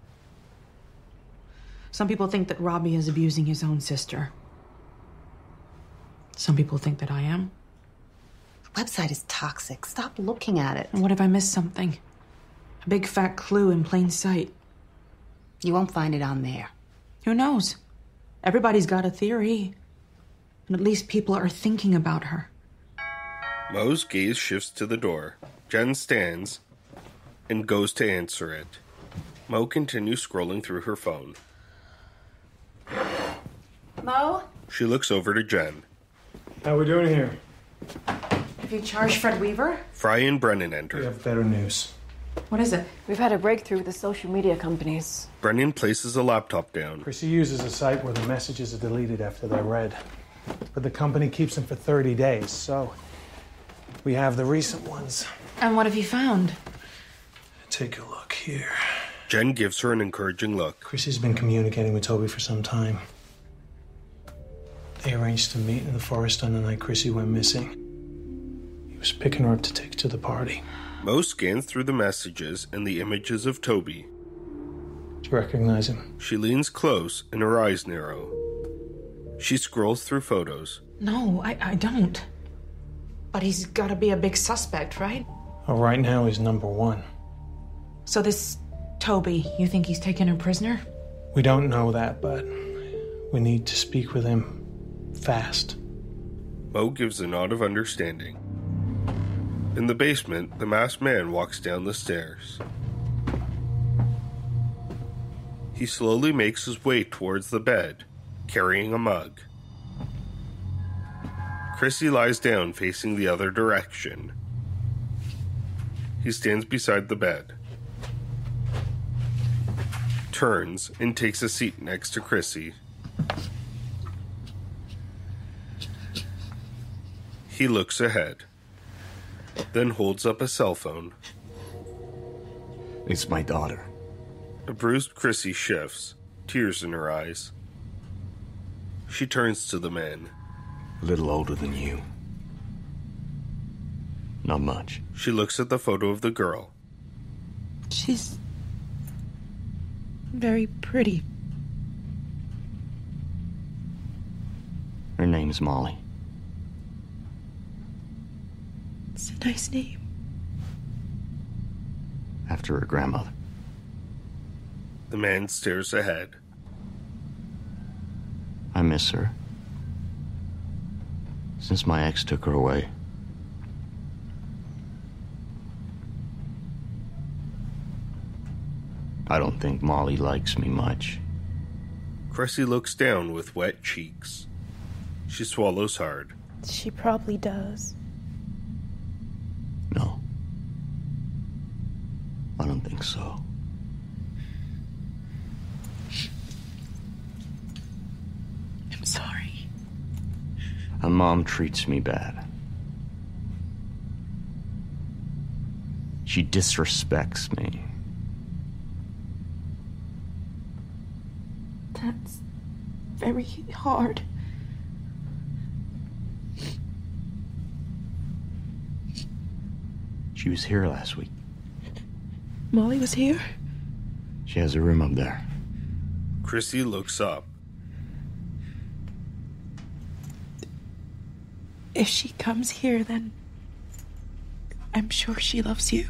Some people think that Robbie is abusing his own sister. Some people think that I am. The website is toxic. Stop looking at it. And what if I missed something? A big fat clue in plain sight. You won't find it on there. Who knows? Everybody's got a theory. And at least people are thinking about her. Mo's gaze shifts to the door. Jen stands and goes to answer it. Mo continues scrolling through her phone. Mo? She looks over to Jen. How we doing here? Have you charged Fred Weaver? Fry and Brennan enter. We have better news. What is it? We've had a breakthrough with the social media companies. Brennan places a laptop down. Chrissy uses a site where the messages are deleted after they're read. But the company keeps them for thirty days, so we have the recent ones. And what have you found? Take a look here. Jen gives her an encouraging look. Chrissy's been communicating with Toby for some time. They arranged to meet in the forest on the night Chrissy went missing. He was picking her up to take to the party. Mo scans through the messages and the images of Toby. Do you recognize him? She leans close and her eyes narrow. She scrolls through photos. No, I, I don't. But he's got to be a big suspect, right? Well, right now he's number one. So this Toby, you think he's taken her prisoner? We don't know that, but we need to speak with him fast. Mo gives a nod of understanding. In the basement, the masked man walks down the stairs. He slowly makes his way towards the bed, carrying a mug. Chrissy lies down facing the other direction. He stands beside the bed, turns, and takes a seat next to Chrissy. He looks ahead, then holds up a cell phone. It's my daughter. A bruised Chrissy shifts, tears in her eyes. She turns to the man. A little older than you. Not much. She looks at the photo of the girl. She's very pretty. Her name's Molly. It's a nice name. After her grandmother. The man stares ahead. I miss her. Since my ex took her away. I don't think Molly likes me much. Cressy looks down with wet cheeks. She swallows hard. She probably does. No. I don't think so. I'm sorry. Her mom treats me bad. She disrespects me. That's very hard. She was here last week. Molly was here? She has a room up there. Chrissy looks up. If she comes here, then I'm sure she loves you.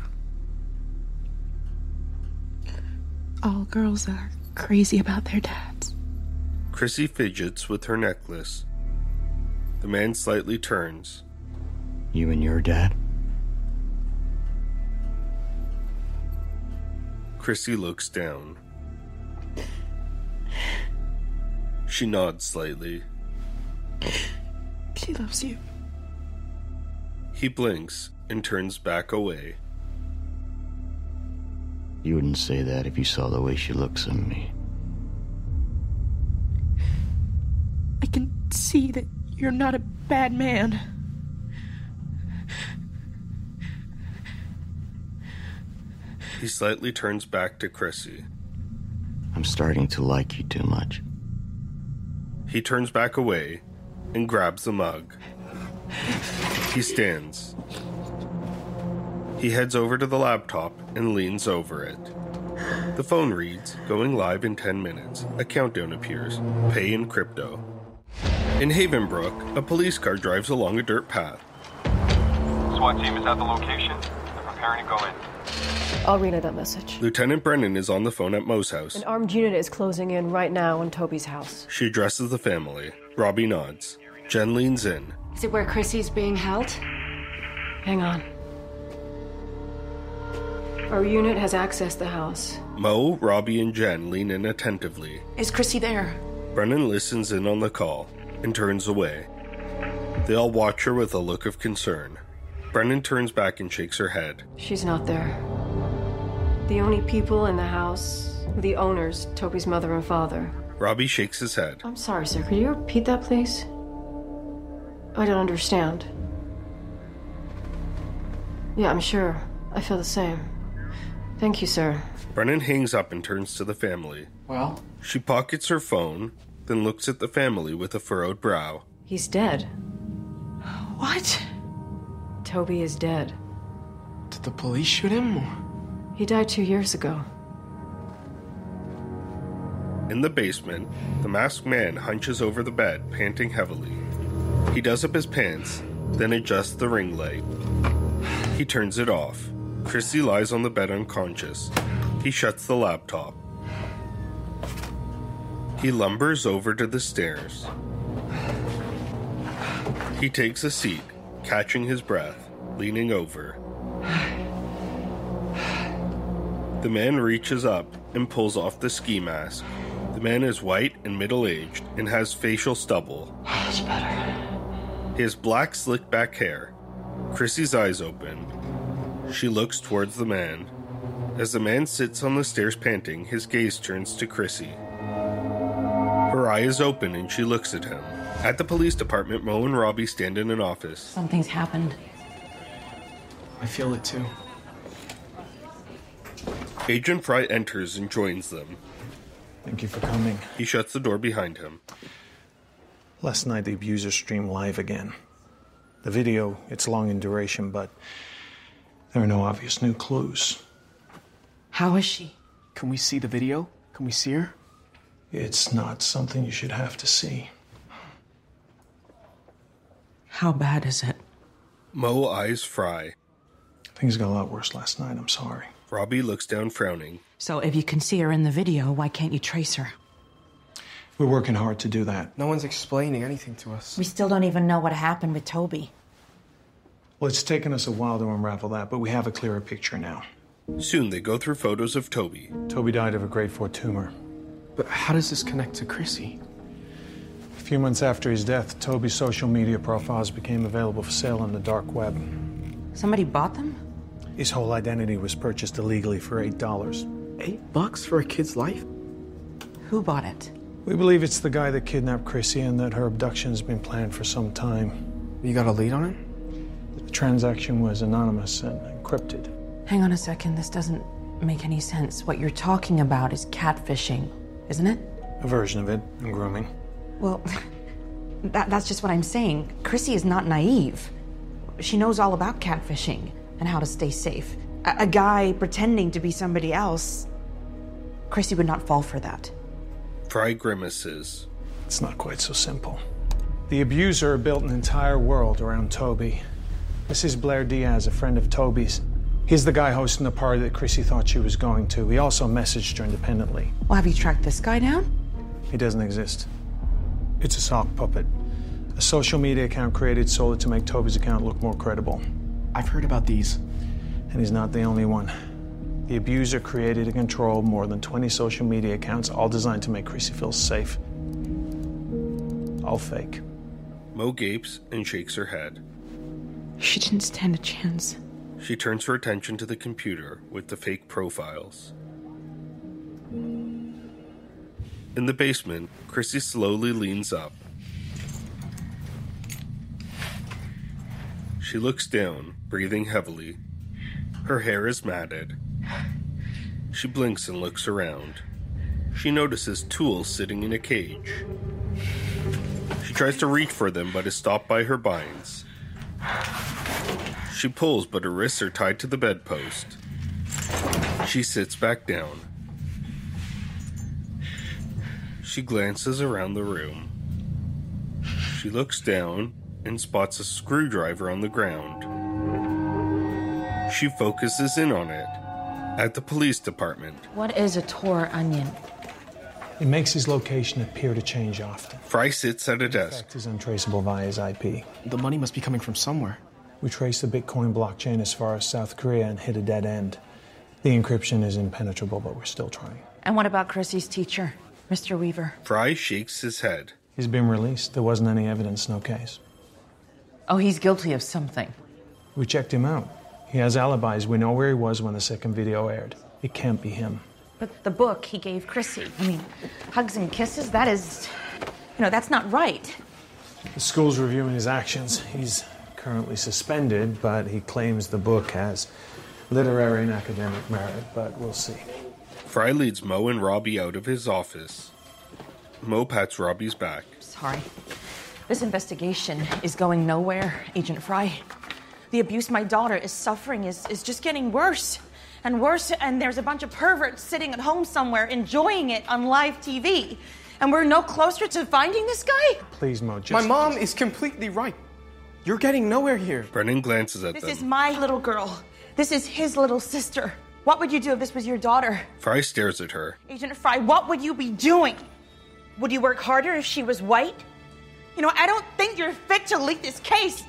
All girls are crazy about their dads. Chrissy fidgets with her necklace. The man slightly turns. You and your dad? Chrissy looks down. She nods slightly. She loves you. He blinks and turns back away. You wouldn't say that if you saw the way she looks at me. I can see that you're not a bad man. He slightly turns back to Chrissy. I'm starting to like you too much. He turns back away and grabs the mug. He stands. He heads over to the laptop and leans over it. The phone reads, going live in ten minutes. A countdown appears. Pay in crypto. In Havenbrook, a police car drives along a dirt path. SWAT team is at the location. They're preparing to go in. I'll relay that message. Lieutenant Brennan is on the phone at Mo's house. An armed unit is closing in right now on Toby's house. She addresses the family. Robbie nods. Jen leans in. Is it where Chrissy's being held? Hang on. Our unit has accessed the house. Mo, Robbie, and Jen lean in attentively. Is Chrissy there? Brennan listens in on the call and turns away. They all watch her with a look of concern. Brennan turns back and shakes her head. She's not there. The only people in the house were the owners, Toby's mother and father. Robbie shakes his head. I'm sorry, sir. Could you repeat that, please? I don't understand. Yeah, I'm sure. I feel the same. Thank you, sir. Brennan hangs up and turns to the family. Well? She pockets her phone, then looks at the family with a furrowed brow. He's dead. What? Toby is dead. Did the police shoot him? He died two years ago. In the basement, the masked man hunches over the bed, panting heavily. He does up his pants, then adjusts the ring light. He turns it off. Chrissy lies on the bed unconscious. He shuts the laptop. He lumbers over to the stairs. He takes a seat, catching his breath, leaning over. The man reaches up and pulls off the ski mask. The man is white and middle-aged and has facial stubble. That's better. He has black slick back hair. Chrissy's eyes open. She looks towards the man. As the man sits on the stairs panting, his gaze turns to Chrissy. Her eye is open and she looks at him. At the police department, Mo and Robbie stand in an office. Something's happened. I feel it too. Agent Fry enters and joins them. Thank you for coming. He shuts the door behind him. Last night, the abuser streamed live again. The video, it's long in duration, but there are no obvious new clues. How is she? Can we see the video? Can we see her? It's not something you should have to see. How bad is it? Mo eyes Fry. Things got a lot worse last night, I'm sorry. Robbie looks down frowning. So if you can see her in the video, why can't you trace her? We're working hard to do that. No one's explaining anything to us. We still don't even know what happened with Toby. Well, it's taken us a while to unravel that, but we have a clearer picture now. Soon they go through photos of Toby. Toby died of a grade four tumor. But how does this connect to Chrissy? A few months after his death, Toby's social media profiles became available for sale on the dark web. Somebody bought them? His whole identity was purchased illegally for eight dollars. Eight bucks for a kid's life? Who bought it? We believe it's the guy that kidnapped Chrissy and that her abduction has been planned for some time. You got a lead on it? The transaction was anonymous and encrypted. Hang on a second, this doesn't make any sense. What you're talking about is catfishing, isn't it? A version of it, and grooming. Well, that, that's just what I'm saying. Chrissy is not naive. She knows all about catfishing and how to stay safe. A, a guy pretending to be somebody else, Chrissy would not fall for that. Fry grimaces. It's not quite so simple. The abuser built an entire world around Toby. This is Blair Diaz, a friend of Toby's. He's the guy hosting the party that Chrissy thought she was going to. He also messaged her independently. Well, have you tracked this guy down? He doesn't exist. It's a sock puppet. A social media account created solely to make Toby's account look more credible. I've heard about these. And he's not the only one. The abuser created and controlled more than twenty social media accounts, all designed to make Chrissy feel safe. All fake. Mo gapes and shakes her head. She didn't stand a chance. She turns her attention to the computer with the fake profiles. In the basement, Chrissy slowly leans up. She looks down, breathing heavily. Her hair is matted. She blinks and looks around. She notices tools sitting in a cage. She tries to reach for them, but is stopped by her binds. She pulls, but her wrists are tied to the bedpost. She sits back down. She glances around the room. She looks down and spots a screwdriver on the ground. She focuses in on it. At the police department. What is a Tor onion? It makes his location appear to change often. Fry sits at a desk. The effect is untraceable via his I P. The money must be coming from somewhere. We traced the Bitcoin blockchain as far as South Korea and hit a dead end. The encryption is impenetrable, but we're still trying. And what about Chrissy's teacher, Mister Weaver? Fry shakes his head. He's been released. There wasn't any evidence, no case. Oh, he's guilty of something. We checked him out. He has alibis. We know where he was when the second video aired. It can't be him. But the book he gave Chrissy, I mean, hugs and kisses, that is, you know, that's not right. The school's reviewing his actions. He's currently suspended, but he claims the book has literary and academic merit, but we'll see. Fry leads Mo and Robbie out of his office. Mo pats Robbie's back. Sorry. This investigation is going nowhere, Agent Fry. The abuse my daughter is suffering is, is just getting worse and worse, and there's a bunch of perverts sitting at home somewhere enjoying it on live T V. And we're no closer to finding this guy? Please, Mo, just... My mom is completely right. You're getting nowhere here. Brennan glances at this them. This is my little girl. This is his little sister. What would you do if this was your daughter? Fry stares at her. Agent Fry, what would you be doing? Would you work harder if she was white? You know, I don't think you're fit to lead this case. I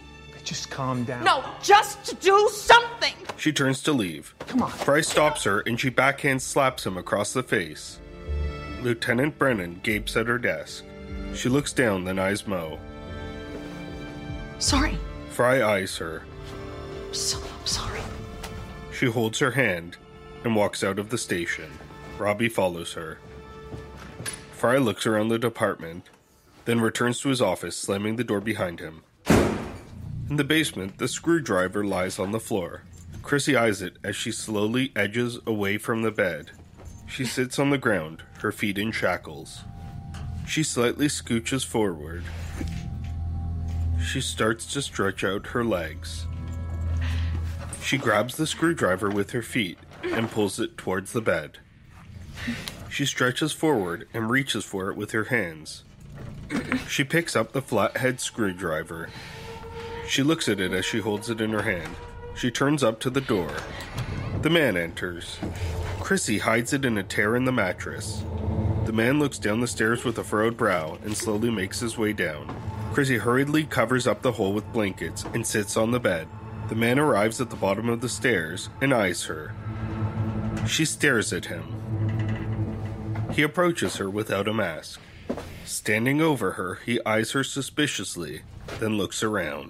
Just calm down. No, just do something! She turns to leave. Come on. Fry stops her and she backhand slaps him across the face. Lieutenant Brennan gapes at her desk. She looks down, then eyes Mo. Sorry. Fry eyes her. So sorry. She holds her hand and walks out of the station. Robbie follows her. Fry looks around the department, then returns to his office, slamming the door behind him. In the basement, the screwdriver lies on the floor. Chrissy eyes it as she slowly edges away from the bed. She sits on the ground, her feet in shackles. She slightly scooches forward. She starts to stretch out her legs. She grabs the screwdriver with her feet and pulls it towards the bed. She stretches forward and reaches for it with her hands. She picks up the flathead screwdriver. She looks at it as she holds it in her hand. She turns up to the door. The man enters. Chrissy hides it in a tear in the mattress. The man looks down the stairs with a furrowed brow and slowly makes his way down. Chrissy hurriedly covers up the hole with blankets and sits on the bed. The man arrives at the bottom of the stairs and eyes her. She stares at him. He approaches her without a mask. Standing over her, he eyes her suspiciously, then looks around.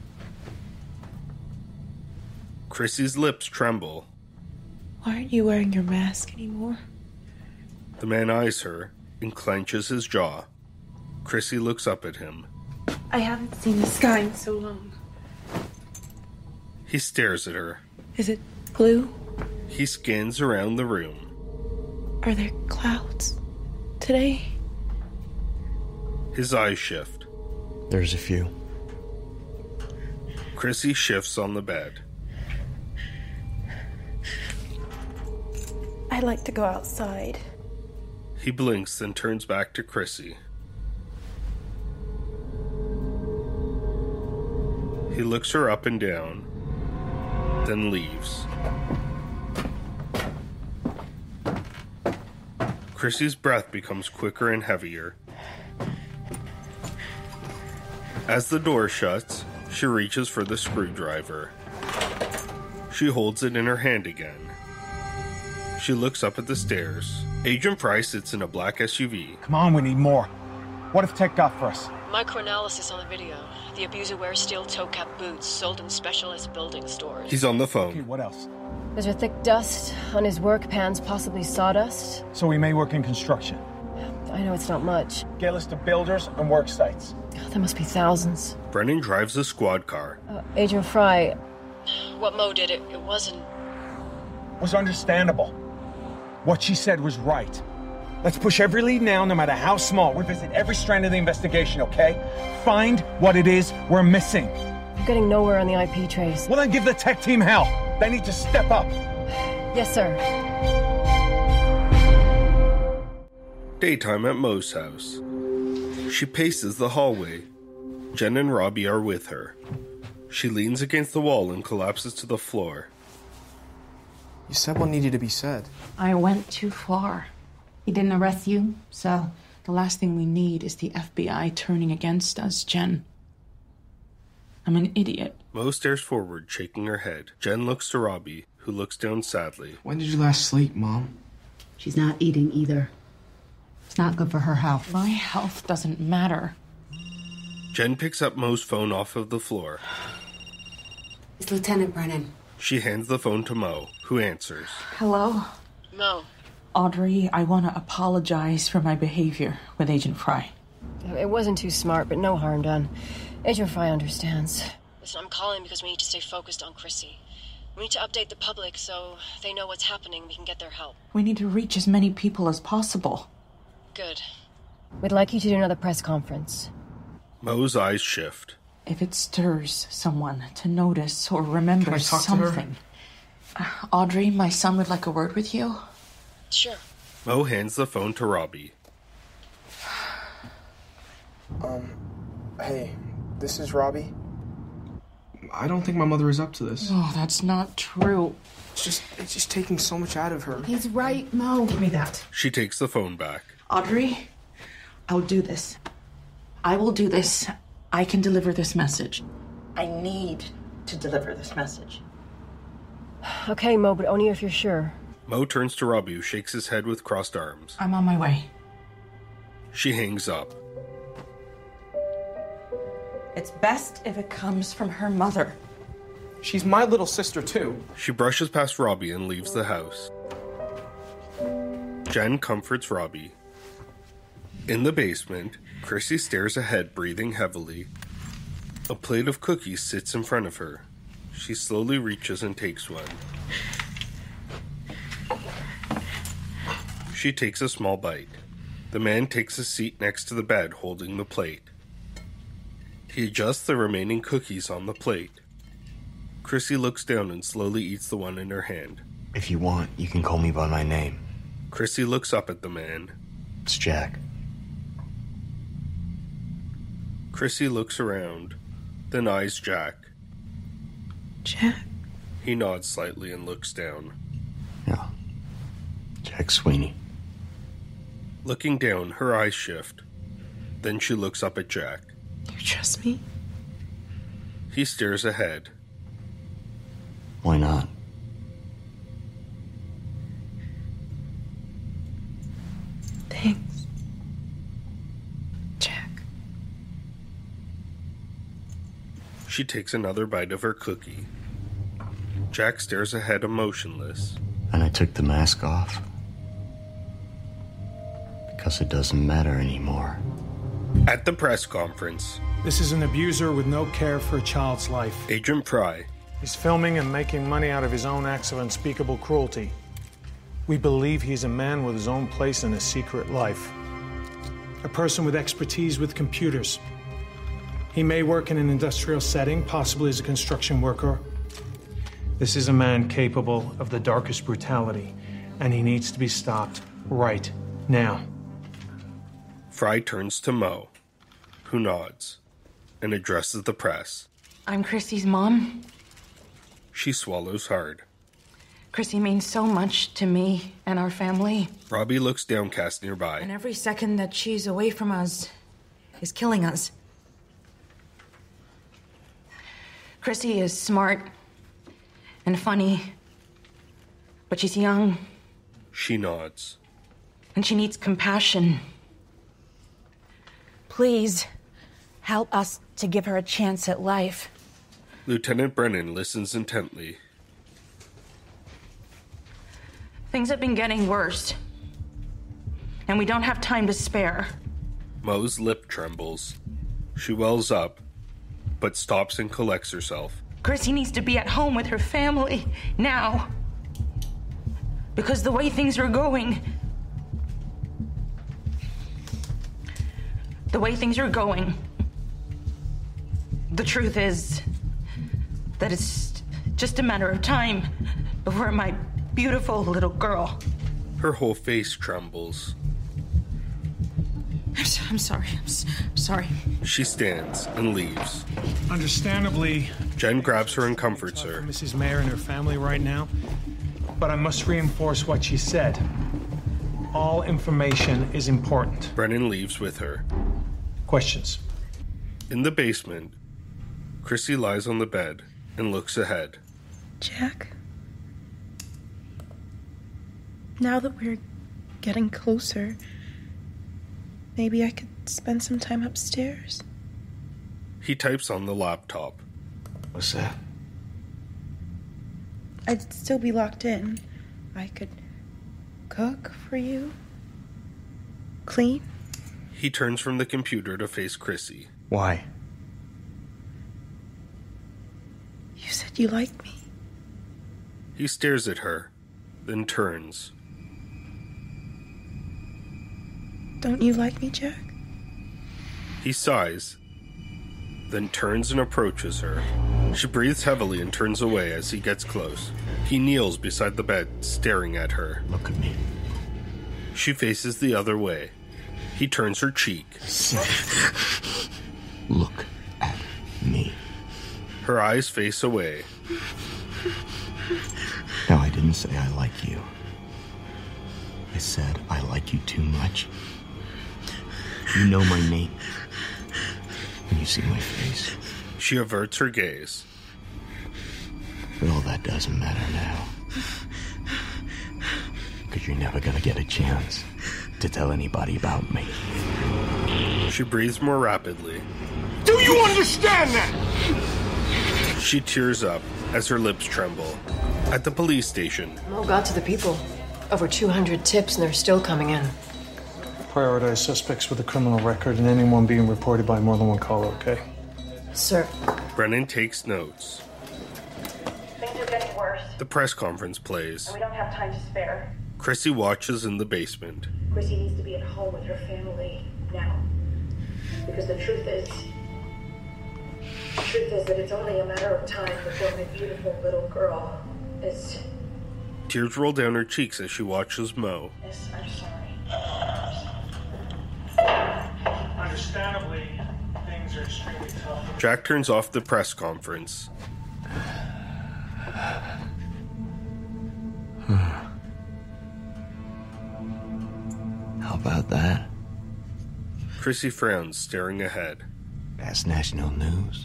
Chrissy's lips tremble. Why aren't you wearing your mask anymore? The man eyes her and clenches his jaw. Chrissy looks up at him. I haven't seen the sky in so long. He stares at her. Is it blue? He scans around the room. Are there clouds today? His eyes shift. There's a few. Chrissy shifts on the bed. I'd like to go outside. He blinks, then turns back to Chrissy. He looks her up and down, then leaves. Chrissy's breath becomes quicker and heavier. As the door shuts, she reaches for the screwdriver. She holds it in her hand again. She looks up at the stairs. Agent Fry sits in a black S U V. Come on, we need more. What if Tech got for us? Microanalysis on the video. The abuser wears steel toe-cap boots sold in specialist building stores. He's on the phone. Okay, what else? There's a thick dust on his work pants, possibly sawdust. So we may work in construction. I know it's not much. Get a list of builders and work sites. Oh, there must be thousands. Brennan drives a squad car. Uh, Agent Fry. What Mo did, it, it wasn't... Was understandable. What she said was right. Let's push every lead now, no matter how small. Revisit every strand of the investigation, okay? Find what it is we're missing. I'm getting nowhere on the I P trace. Well, then give the tech team help. They need to step up. Yes, sir. Daytime at Mo's house. She paces the hallway. Jen and Robbie are with her. She leans against the wall and collapses to the floor. You said what needed to be said. I went too far. He didn't arrest you, so the last thing we need is the F B I turning against us, Jen. I'm an idiot. Mo stares forward, shaking her head. Jen looks to Robbie, who looks down sadly. When did you last sleep, Mom? She's not eating either. It's not good for her health. My health doesn't matter. Jen picks up Mo's phone off of the floor. It's Lieutenant Brennan. She hands the phone to Mo, who answers. Hello? Mo. Audrey, I want to apologize for my behavior with Agent Fry. It wasn't too smart, but no harm done. Agent Fry understands. Listen, I'm calling because we need to stay focused on Chrissy. We need to update the public so they know what's happening. We can get their help. We need to reach as many people as possible. Good. We'd like you to do another press conference. Mo's eyes shift. If it stirs someone to notice or remember Can I talk something. To her? Uh, Audrey, my son would like a word with you. Sure. Mo hands the phone to Robbie. Um, hey, this is Robbie. I don't think my mother is up to this. Oh, that's not true. It's just, it's just taking so much out of her. He's right, Mo. Give me that. She takes the phone back. Audrey, I'll do this. I will do this. I can deliver this message. I need to deliver this message. Okay, Mo, but only if you're sure. Mo turns to Robbie, who shakes his head with crossed arms. I'm on my way. She hangs up. It's best if it comes from her mother. She's my little sister, too. She brushes past Robbie and leaves the house. Jen comforts Robbie. In the basement, Chrissy stares ahead, breathing heavily. A plate of cookies sits in front of her. She slowly reaches and takes one. She takes a small bite. The man takes a seat next to the bed, holding the plate. He adjusts the remaining cookies on the plate. Chrissy looks down and slowly eats the one in her hand. If you want, you can call me by my name. Chrissy looks up at the man. It's Jack. Chrissy looks around, then eyes Jack. Jack? He nods slightly and looks down. Yeah. Jack Sweeney. Looking down, her eyes shift. Then she looks up at Jack. You trust me? He stares ahead. Why not? Thanks. Jack. She takes another bite of her cookie. Jack stares ahead, emotionless. And I took the mask off. Because it doesn't matter anymore. At the press conference, This is an abuser with no care for a child's life. Agent Fry. He's filming and making money out of his own acts of unspeakable cruelty. We believe he's a man with his own place in a secret life. A person with expertise with computers. He may work in an industrial setting, possibly as a construction worker. This is a man capable of the darkest brutality, and he needs to be stopped right now. Fry turns to Mo, who nods and addresses the press. I'm Chrissy's mom. She swallows hard. Chrissy means so much to me and our family. Robbie looks downcast nearby. And every second that she's away from us is killing us. Chrissy is smart and funny, but she's young. She nods. And she needs compassion. Please, help us to give her a chance at life. Lieutenant Brennan listens intently. Things have been getting worse. And we don't have time to spare. Mo's lip trembles. She wells up, but stops and collects herself. Chrissy needs to be at home with her family, now. Because the way things are going... The way things are going... The truth is... that it's just a matter of time before my beautiful little girl... Her whole face trembles. I'm, so, I'm sorry. I'm, s- I'm sorry. She stands and leaves. Understandably, Jen grabs her and comforts her. Missus Mayer and her family right now, but I must reinforce what she said. All information is important. Brennan leaves with her. Questions? In the basement, Chrissy lies on the bed and looks ahead. Jack? Now that we're getting closer, maybe I could spend some time upstairs. He types on the laptop. What's that? I'd still be locked in. I could cook for you. Clean. He turns from the computer to face Chrissy. Why? You said you liked me. He stares at her, then turns. Don't you like me, Jack? He sighs, then turns and approaches her. She breathes heavily and turns away as he gets close. He kneels beside the bed, staring at her. Look at me. She faces the other way. He turns her cheek. Look at me. Her eyes face away. No, I didn't say I like you. I said I like you too much. You know my name. And you see my face. She averts her gaze. Well, that doesn't matter now. Because you're never gonna get a chance to tell anybody about me. She breathes more rapidly. Do you understand that? She tears up as her lips tremble. At the police station, Mo got to the people. Over two hundred tips and they're still coming in. Prioritize suspects with a criminal record and anyone being reported by more than one caller, okay? Sir. Brennan takes notes. Things are getting worse. The press conference plays. And we don't have time to spare. Chrissy watches in the basement. Chrissy needs to be at home with her family now. Because the truth is... The truth is that it's only a matter of time before my beautiful little girl is... Tears roll down her cheeks as she watches Mo. Yes, I'm sorry. Understandably, things are extremely tough. Jack turns off the press conference. How about that? Chrissy frowns, staring ahead. That's national news.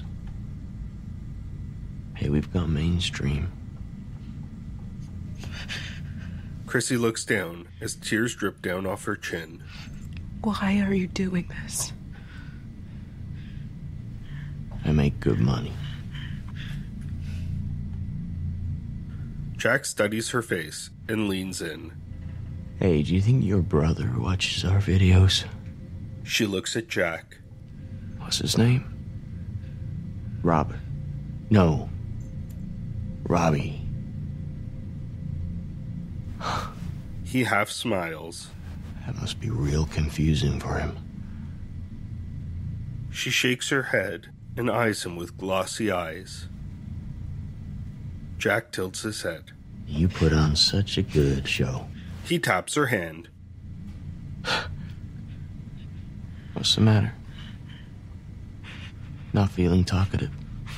Hey, we've gone mainstream. Chrissy looks down as tears drip down off her chin. Why are you doing this? I make good money. Jack studies her face and leans in. Hey, do you think your brother watches our videos? She looks at Jack. What's his name? Robert. No. Robbie. He half smiles. That must be real confusing for him. She shakes her head and eyes him with glossy eyes. Jack tilts his head. You put on such a good show. He taps her hand. What's the matter? Not feeling talkative?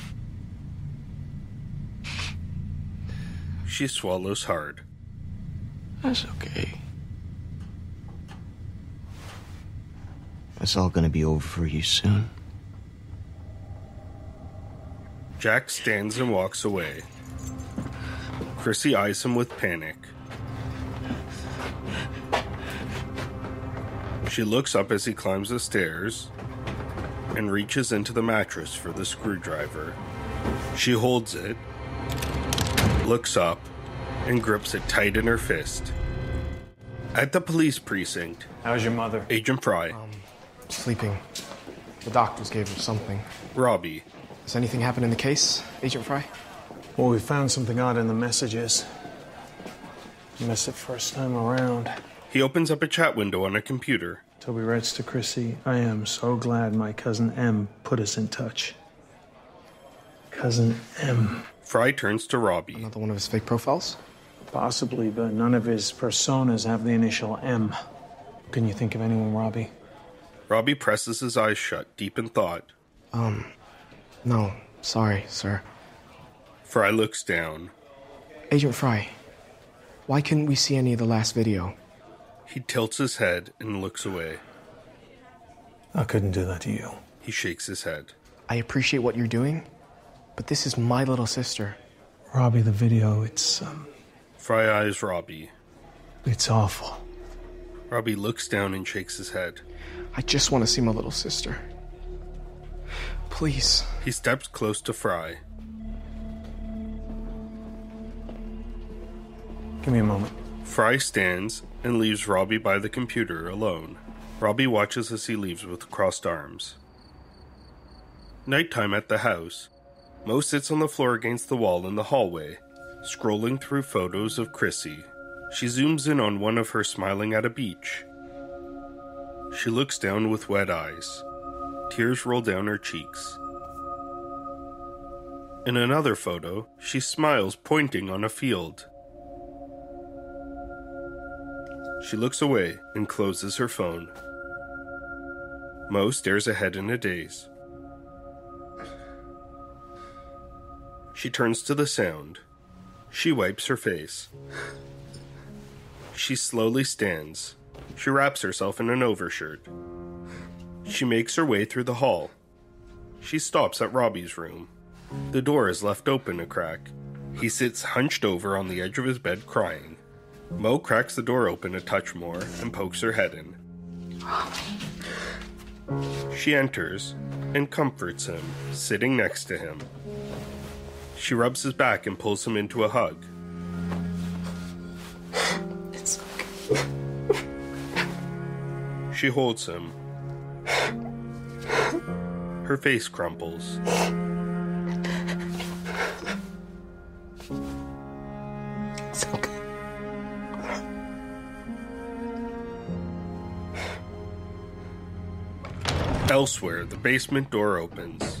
She swallows hard. That's okay. It's all gonna be over for you soon. Jack stands and walks away. Chrissy eyes him with panic. She looks up as he climbs the stairs and reaches into the mattress for the screwdriver. She holds it, looks up, and grips it tight in her fist. At the police precinct, how's your mother? Agent Fry. Um, sleeping. The doctors gave her something. Robbie. Has anything happened in the case, Agent Fry? Well, we found something odd in the messages. Missed it first time around. He opens up a chat window on a computer. Toby writes to Chrissy, I am so glad my cousin M put us in touch. Cousin M. Fry turns to Robbie. Another one of his fake profiles? Possibly, but none of his personas have the initial M. Can you think of anyone, Robbie? Robbie presses his eyes shut, deep in thought. Um, no. Sorry, sir. Fry looks down. Agent Fry, why couldn't we see any of the last video? He tilts his head and looks away. I couldn't do that to you. He shakes his head. I appreciate what you're doing, but this is my little sister. Robbie, the video, it's, um... Fry eyes Robbie. It's awful. Robbie looks down and shakes his head. I just want to see my little sister. Please. He steps close to Fry. Give me a moment. Fry stands and leaves Robbie by the computer alone. Robbie watches as he leaves with crossed arms. Nighttime at the house. Mo sits on the floor against the wall in the hallway, scrolling through photos of Chrissy. She zooms in on one of her smiling at a beach. She looks down with wet eyes. Tears roll down her cheeks. In another photo, she smiles, pointing on a field. She looks away and closes her phone. Mo stares ahead in a daze. She turns to the sound. She wipes her face. She slowly stands. She wraps herself in an overshirt. She makes her way through the hall. She stops at Robbie's room. The door is left open a crack. He sits hunched over on the edge of his bed crying. Mo cracks the door open a touch more and pokes her head in. She enters and comforts him, sitting next to him. She rubs his back and pulls him into a hug. It's okay. She holds him. Her face crumples. It's okay. Elsewhere, the basement door opens.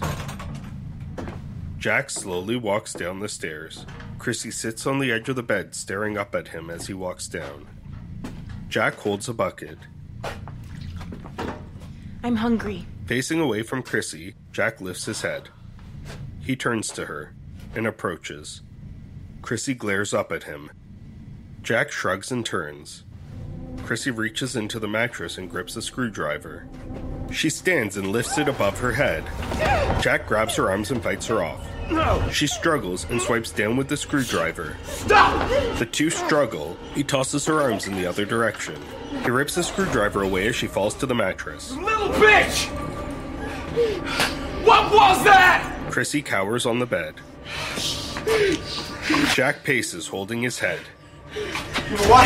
Jack slowly walks down the stairs. Chrissy sits on the edge of the bed, staring up at him as he walks down. Jack holds a bucket. I'm hungry. Facing away from Chrissy, Jack lifts his head. He turns to her and approaches. Chrissy glares up at him. Jack shrugs and turns. Chrissy reaches into the mattress and grips a screwdriver. She stands and lifts it above her head. Jack grabs her arms and fights her off. No! She struggles and swipes down with the screwdriver. Stop! The two struggle. He tosses her arms in the other direction. He rips the screwdriver away as she falls to the mattress. Little bitch! What was that? Chrissy cowers on the bed. Jack paces, holding his head. What?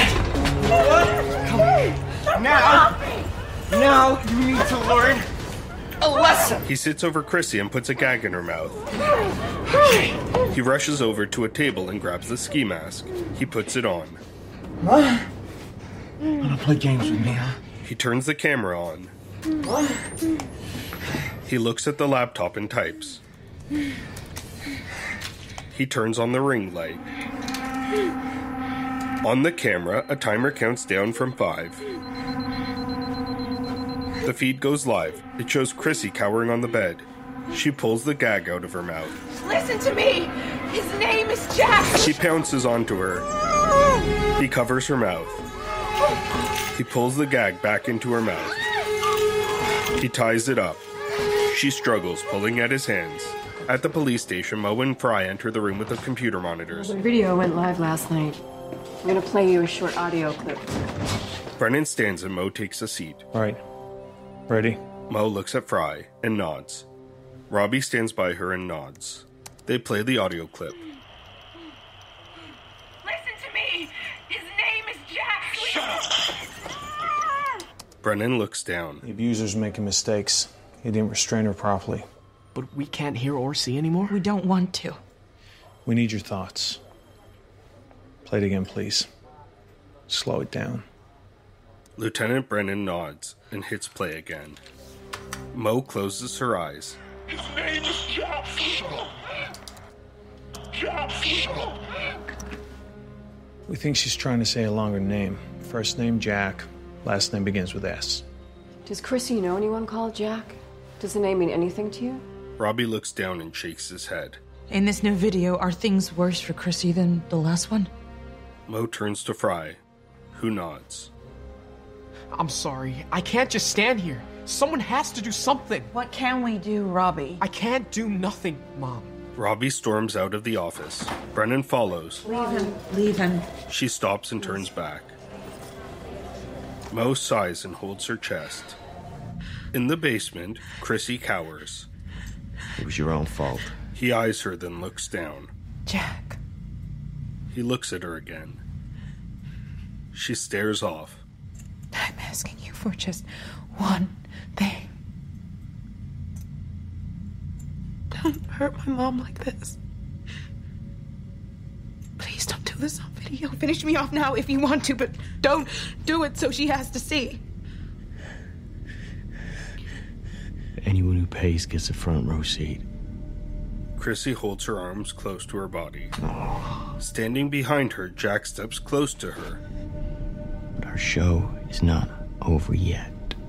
What? Now, now you need to learn a lesson. He sits over Chrissy and puts a gag in her mouth. He rushes over to a table and grabs the ski mask. He puts it on. What? Wanna play games with me, huh? He turns the camera on. What? He looks at the laptop and types. He turns on the ring light. On the camera, a timer counts down from five. The feed goes live. It shows Chrissy cowering on the bed. She pulls the gag out of her mouth. Listen to me! His name is Jack! She pounces onto her. He covers her mouth. He pulls the gag back into her mouth. He ties it up. She struggles, pulling at his hands. At the police station, Mo and Fry enter the room with the computer monitors. The video went live last night. I'm gonna play you a short audio clip. Brennan stands and Mo takes a seat. All right. Ready? Mo looks at Fry and nods. Robbie stands by her and nods. They play the audio clip. Listen to me! His name is Jack! Shut up! Brennan looks down. The abuser's making mistakes. He didn't restrain her properly. But we can't hear or see anymore? We don't want to. We need your thoughts. Play it again, please. Slow it down. Lieutenant Brennan nods and hits play again. Mo closes her eyes. His name is Jackson. Jackson. We think she's trying to say a longer name. First name Jack, last name begins with S. Does Chrissy know anyone called Jack? Does the name mean anything to you? Robbie looks down and shakes his head. In this new video, are things worse for Chrissy than the last one? Mo turns to Fry, who nods. I'm sorry. I can't just stand here. Someone has to do something. What can we do, Robbie? I can't do nothing, Mom. Robbie storms out of the office. Brennan follows. Leave him. Leave him. She stops and turns back. Mo sighs and holds her chest. In the basement, Chrissy cowers. It was your own fault. He eyes her, then looks down. Jack. He looks at her again. She stares off. I'm asking you for just one thing. Don't hurt my mom like this. Please don't do this on video. Finish me off now if you want to, but don't do it so she has to see. Anyone who pays gets a front row seat. Chrissy holds her arms close to her body. Standing behind her, Jack steps close to her. But our show is not over yet.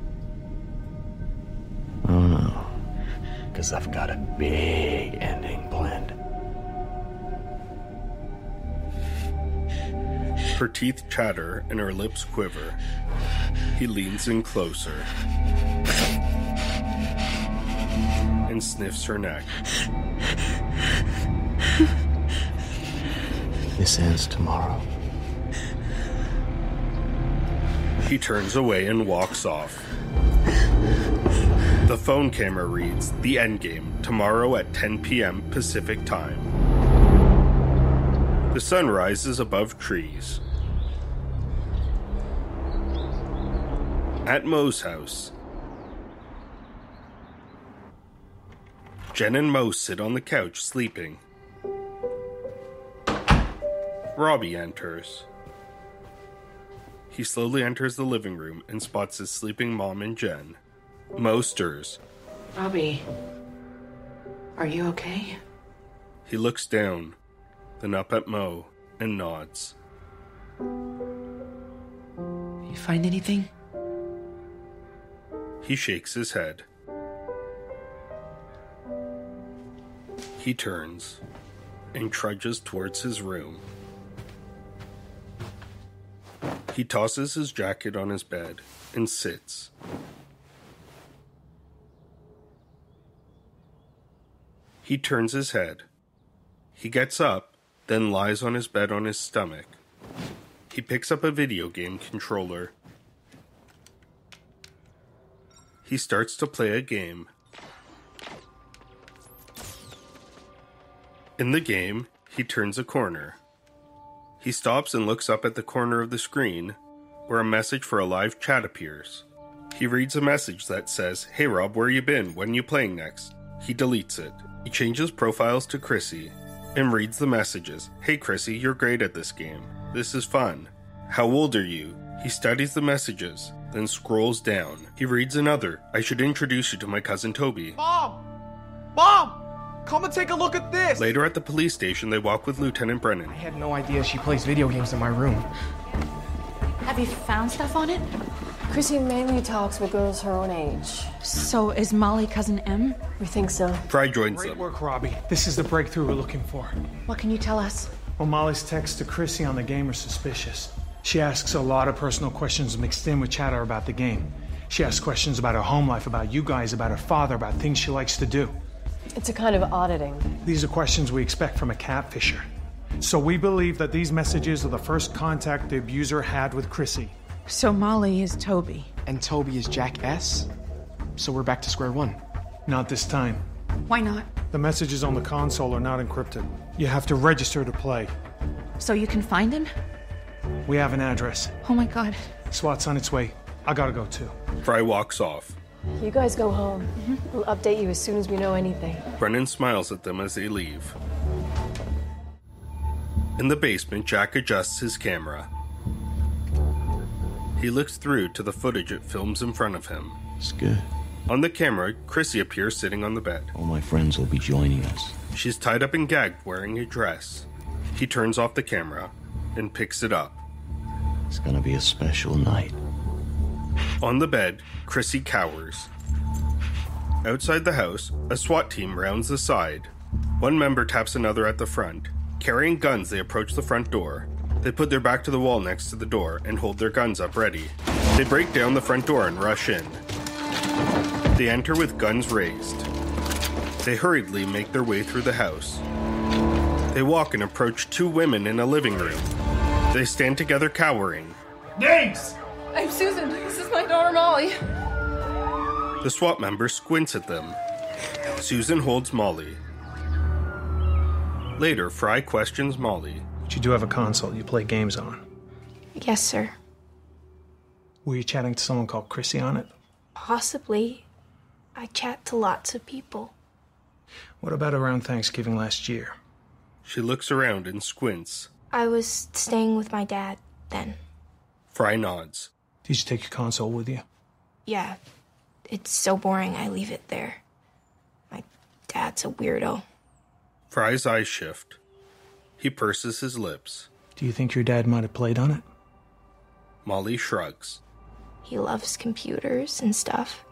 Oh no. Because I've got a big ending planned. Her teeth chatter and her lips quiver. He leans in closer. and sniffs her neck. This ends tomorrow. He turns away and walks off. The phone camera reads, "The Endgame, tomorrow at ten p.m. Pacific Time." The sun rises above trees. At Mo's house, Jen and Mo sit on the couch sleeping. Robbie enters. He slowly enters the living room and spots his sleeping mom and Jen. Mo stirs. Robbie, are you okay? He looks down, then up at Mo, and nods. You find anything? He shakes his head. He turns and trudges towards his room. He tosses his jacket on his bed and sits. He turns his head. He gets up, then lies on his bed on his stomach. He picks up a video game controller. He starts to play a game. In the game, he turns a corner. He stops and looks up at the corner of the screen, where a message for a live chat appears. He reads a message that says, "Hey Rob, where you been? When you playing next?" He deletes it. He changes profiles to Chrissy and reads the messages. "Hey Chrissy, you're great at this game. This is fun. How old are you?" He studies the messages, then scrolls down. He reads another. "I should introduce you to my cousin Toby." Mom! Mom! Come and take a look at this! Later at the police station, they walk with Lieutenant Brennan. I had no idea she plays video games in my room. Have you found stuff on it? Chrissy mainly talks with girls her own age. So is Molly cousin M? We think so. Fry joins Great them. work, Robbie. This is the breakthrough we're looking for. What can you tell us? Well, Molly's texts to Chrissy on the game are suspicious. She asks a lot of personal questions mixed in with chatter about the game. She asks questions about her home life, about you guys, about her father, about things she likes to do. It's a kind of auditing. These are questions we expect from a catfisher. So we believe that these messages are the first contact the abuser had with Chrissy. So Molly is Toby. And Toby is Jack S? So we're back to square one. Not this time. Why not? The messages on the console are not encrypted. You have to register to play. So you can find him? We have an address. Oh my god. SWAT's on its way. I gotta go too. Fry walks off. You guys go home. Mm-hmm. We'll update you as soon as we know anything. Brennan smiles at them as they leave. In the basement, Jack adjusts his camera. He looks through to the footage it films in front of him. It's good. On the camera, Chrissy appears sitting on the bed. All my friends will be joining us. She's tied up and gagged wearing a dress. He turns off the camera and picks it up. It's gonna be a special night. On the bed, Chrissy cowers. Outside the house, a SWAT team rounds the side. One member taps another at the front. Carrying guns, they approach the front door. They put their back to the wall next to the door and hold their guns up ready. They break down the front door and rush in. They enter with guns raised. They hurriedly make their way through the house. They walk and approach two women in a living room. They stand together cowering. Names! I'm Susan. This is my daughter, Molly. The SWAT member squints at them. Susan holds Molly. Later, Fry questions Molly. But you do have a console you play games on. Yes, sir. Were you chatting to someone called Chrissy on it? Possibly. I chat to lots of people. What about around Thanksgiving last year? She looks around and squints. I was staying with my dad then. Fry nods. Did you take your console with you? Yeah. It's so boring I leave it there. My dad's a weirdo. Fry's eyes shift. He purses his lips. Do you think your dad might have played on it? Molly shrugs. He loves computers and stuff.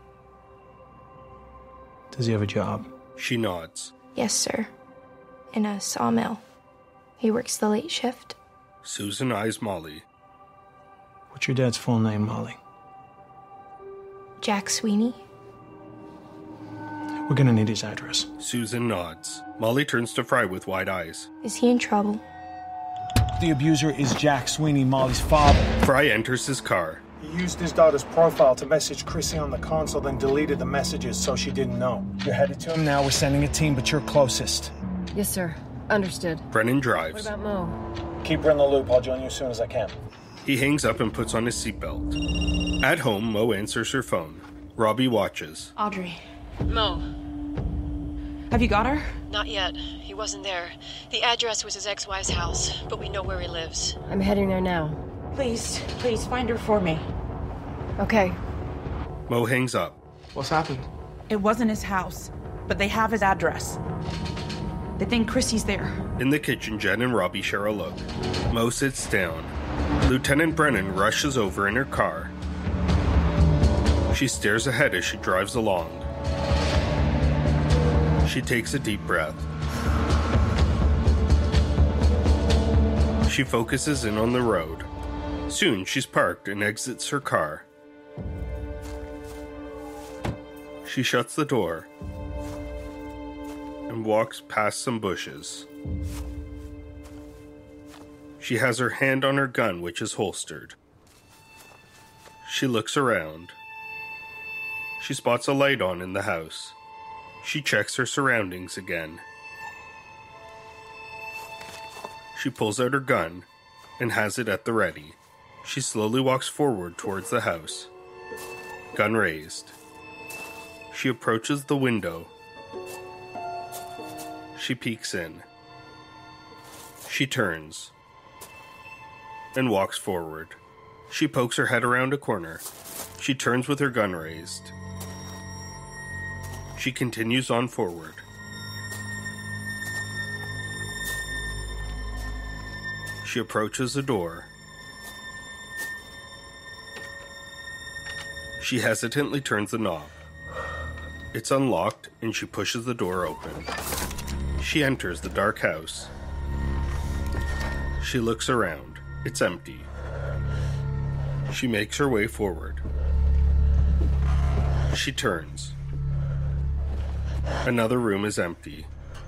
Does he have a job? She nods. Yes, sir. In a sawmill. He works the late shift. Susan eyes Molly. What's your dad's full name, Molly? Jack Sweeney. We're gonna need his address. Susan nods. Molly turns to Fry with wide eyes. Is he in trouble? The abuser is Jack Sweeney, Molly's father. Fry enters his car. He used his daughter's profile to message Chrissy on the console, then deleted the messages so she didn't know. You're headed to him now. We're sending a team, but you're closest. Yes, sir. Understood. Brennan drives. What about Mo? Keep her in the loop. I'll join you as soon as I can. He hangs up and puts on his seatbelt. At home, Mo answers her phone. Robbie watches. Audrey. Mo. Have you got her? Not yet. He wasn't there. The address was his ex-wife's house, but we know where he lives. I'm heading there now. Please, please find her for me. Okay. Mo hangs up. What's happened? It wasn't his house, but they have his address. They think Chrissy's there. In the kitchen, Jen and Robbie share a look. Mo sits down. Lieutenant Brennan rushes over in her car. She stares ahead as she drives along. She takes a deep breath. She focuses in on the road. Soon, she's parked and exits her car. She shuts the door and walks past some bushes. She has her hand on her gun, which is holstered. She looks around. She spots a light on in the house. She checks her surroundings again. She pulls out her gun and has it at the ready. She slowly walks forward towards the house, gun raised. She approaches the window. She peeks in. She turns and walks forward. She pokes her head around a corner. She turns with her gun raised. She continues on forward. She approaches the door. She hesitantly turns the knob. It's unlocked, and she pushes the door open. She enters the dark house. She looks around. It's empty. She makes her way forward. She turns. Another room is empty.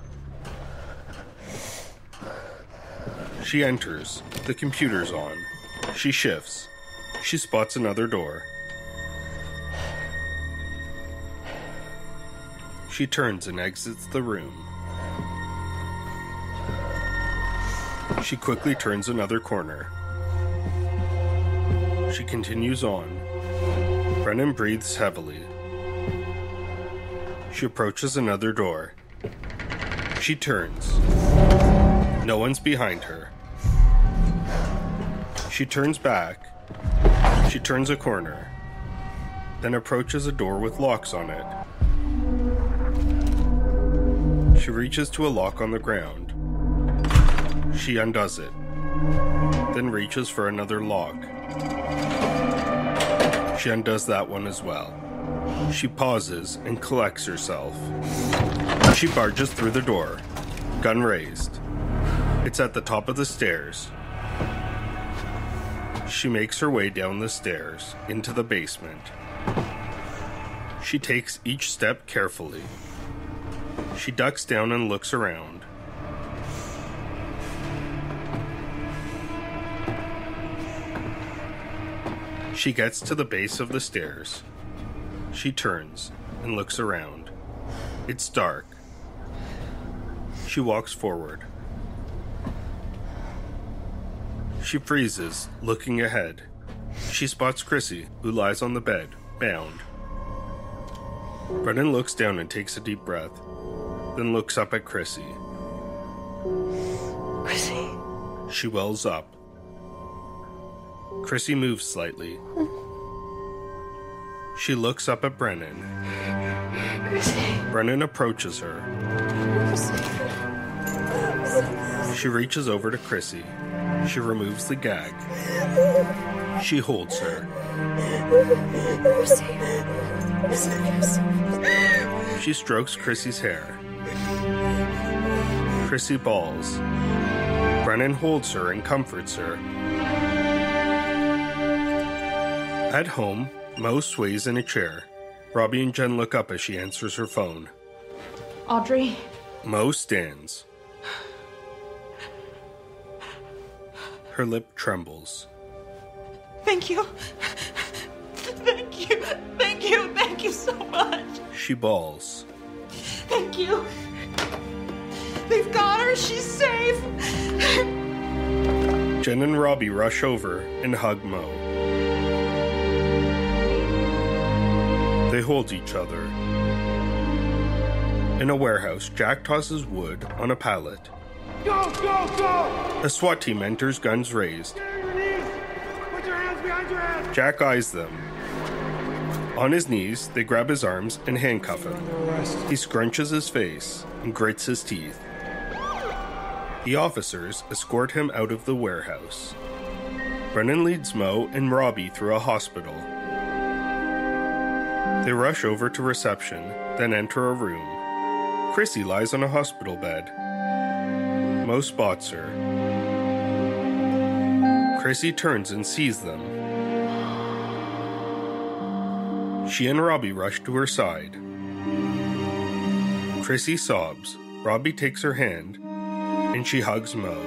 She enters. The computer's on. She shifts. She spots another door. She turns and exits the room. She quickly turns another corner. She continues on. Brennan breathes heavily. She approaches another door. She turns. No one's behind her. She turns back. She turns a corner, then approaches a door with locks on it. She reaches to a lock on the ground. She undoes it, then reaches for another lock. She undoes that one as well. She pauses and collects herself. She barges through the door, gun raised. It's at the top of the stairs. She makes her way down the stairs into the basement. She takes each step carefully. She ducks down and looks around. She gets to the base of the stairs. She turns and looks around. It's dark. She walks forward. She freezes, looking ahead. She spots Chrissy, who lies on the bed, bound. Brennan looks down and takes a deep breath, then looks up at Chrissy. Chrissy. She wells up. Chrissy moves slightly. She looks up at Brennan. Chrissy. Brennan approaches her. She reaches over to Chrissy. She removes the gag. She holds her. She strokes Chrissy's hair. Chrissy bawls. Brennan holds her and comforts her. At home, Mo sways in a chair. Robbie and Jen look up as she answers her phone. Audrey. Mo stands. Her lip trembles. Thank you. Thank you. Thank you. Thank you so much. She bawls. Thank you. They've got her. She's safe. Jen and Robbie rush over and hug Mo. They hold each other. In a warehouse, Jack tosses wood on a pallet. Go, go, go! A SWAT team enters, guns raised. Put your hands behind your head! Jack eyes them. On his knees, they grab his arms and handcuff him. He scrunches his face and grits his teeth. The officers escort him out of the warehouse. Brennan leads Mo and Robbie through a hospital. They rush over to reception, then enter a room. Chrissy lies on a hospital bed. Mo spots her. Chrissy turns and sees them. She and Robbie rush to her side. Chrissy sobs. Robbie takes her hand, and she hugs Mo.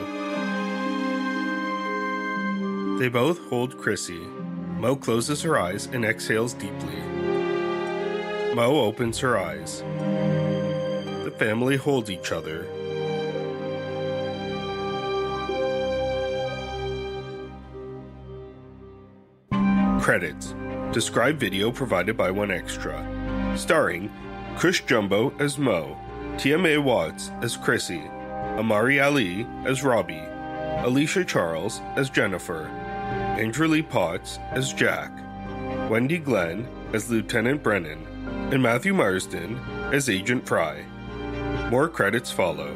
They both hold Chrissy. Mo closes her eyes and exhales deeply. Mo opens her eyes. The family hold each other. Credits. Described video provided by One Extra. Starring Chris Jumbo as Mo, T M A Watts as Chrissy, Amari Ali as Robbie, Alicia Charles as Jennifer, Andrew Lee Potts as Jack, Wendy Glenn as Lieutenant Brennan, and Matthew Marsden as Agent Fry. More credits follow.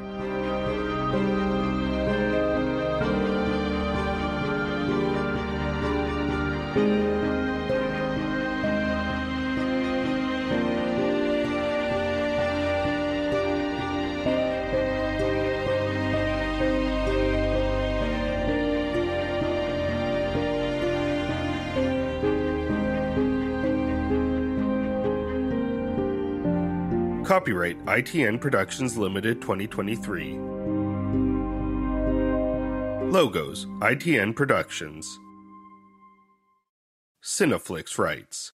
Copyright I T N Productions Limited twenty twenty-three. Logos I T N Productions. Cineflix Rights.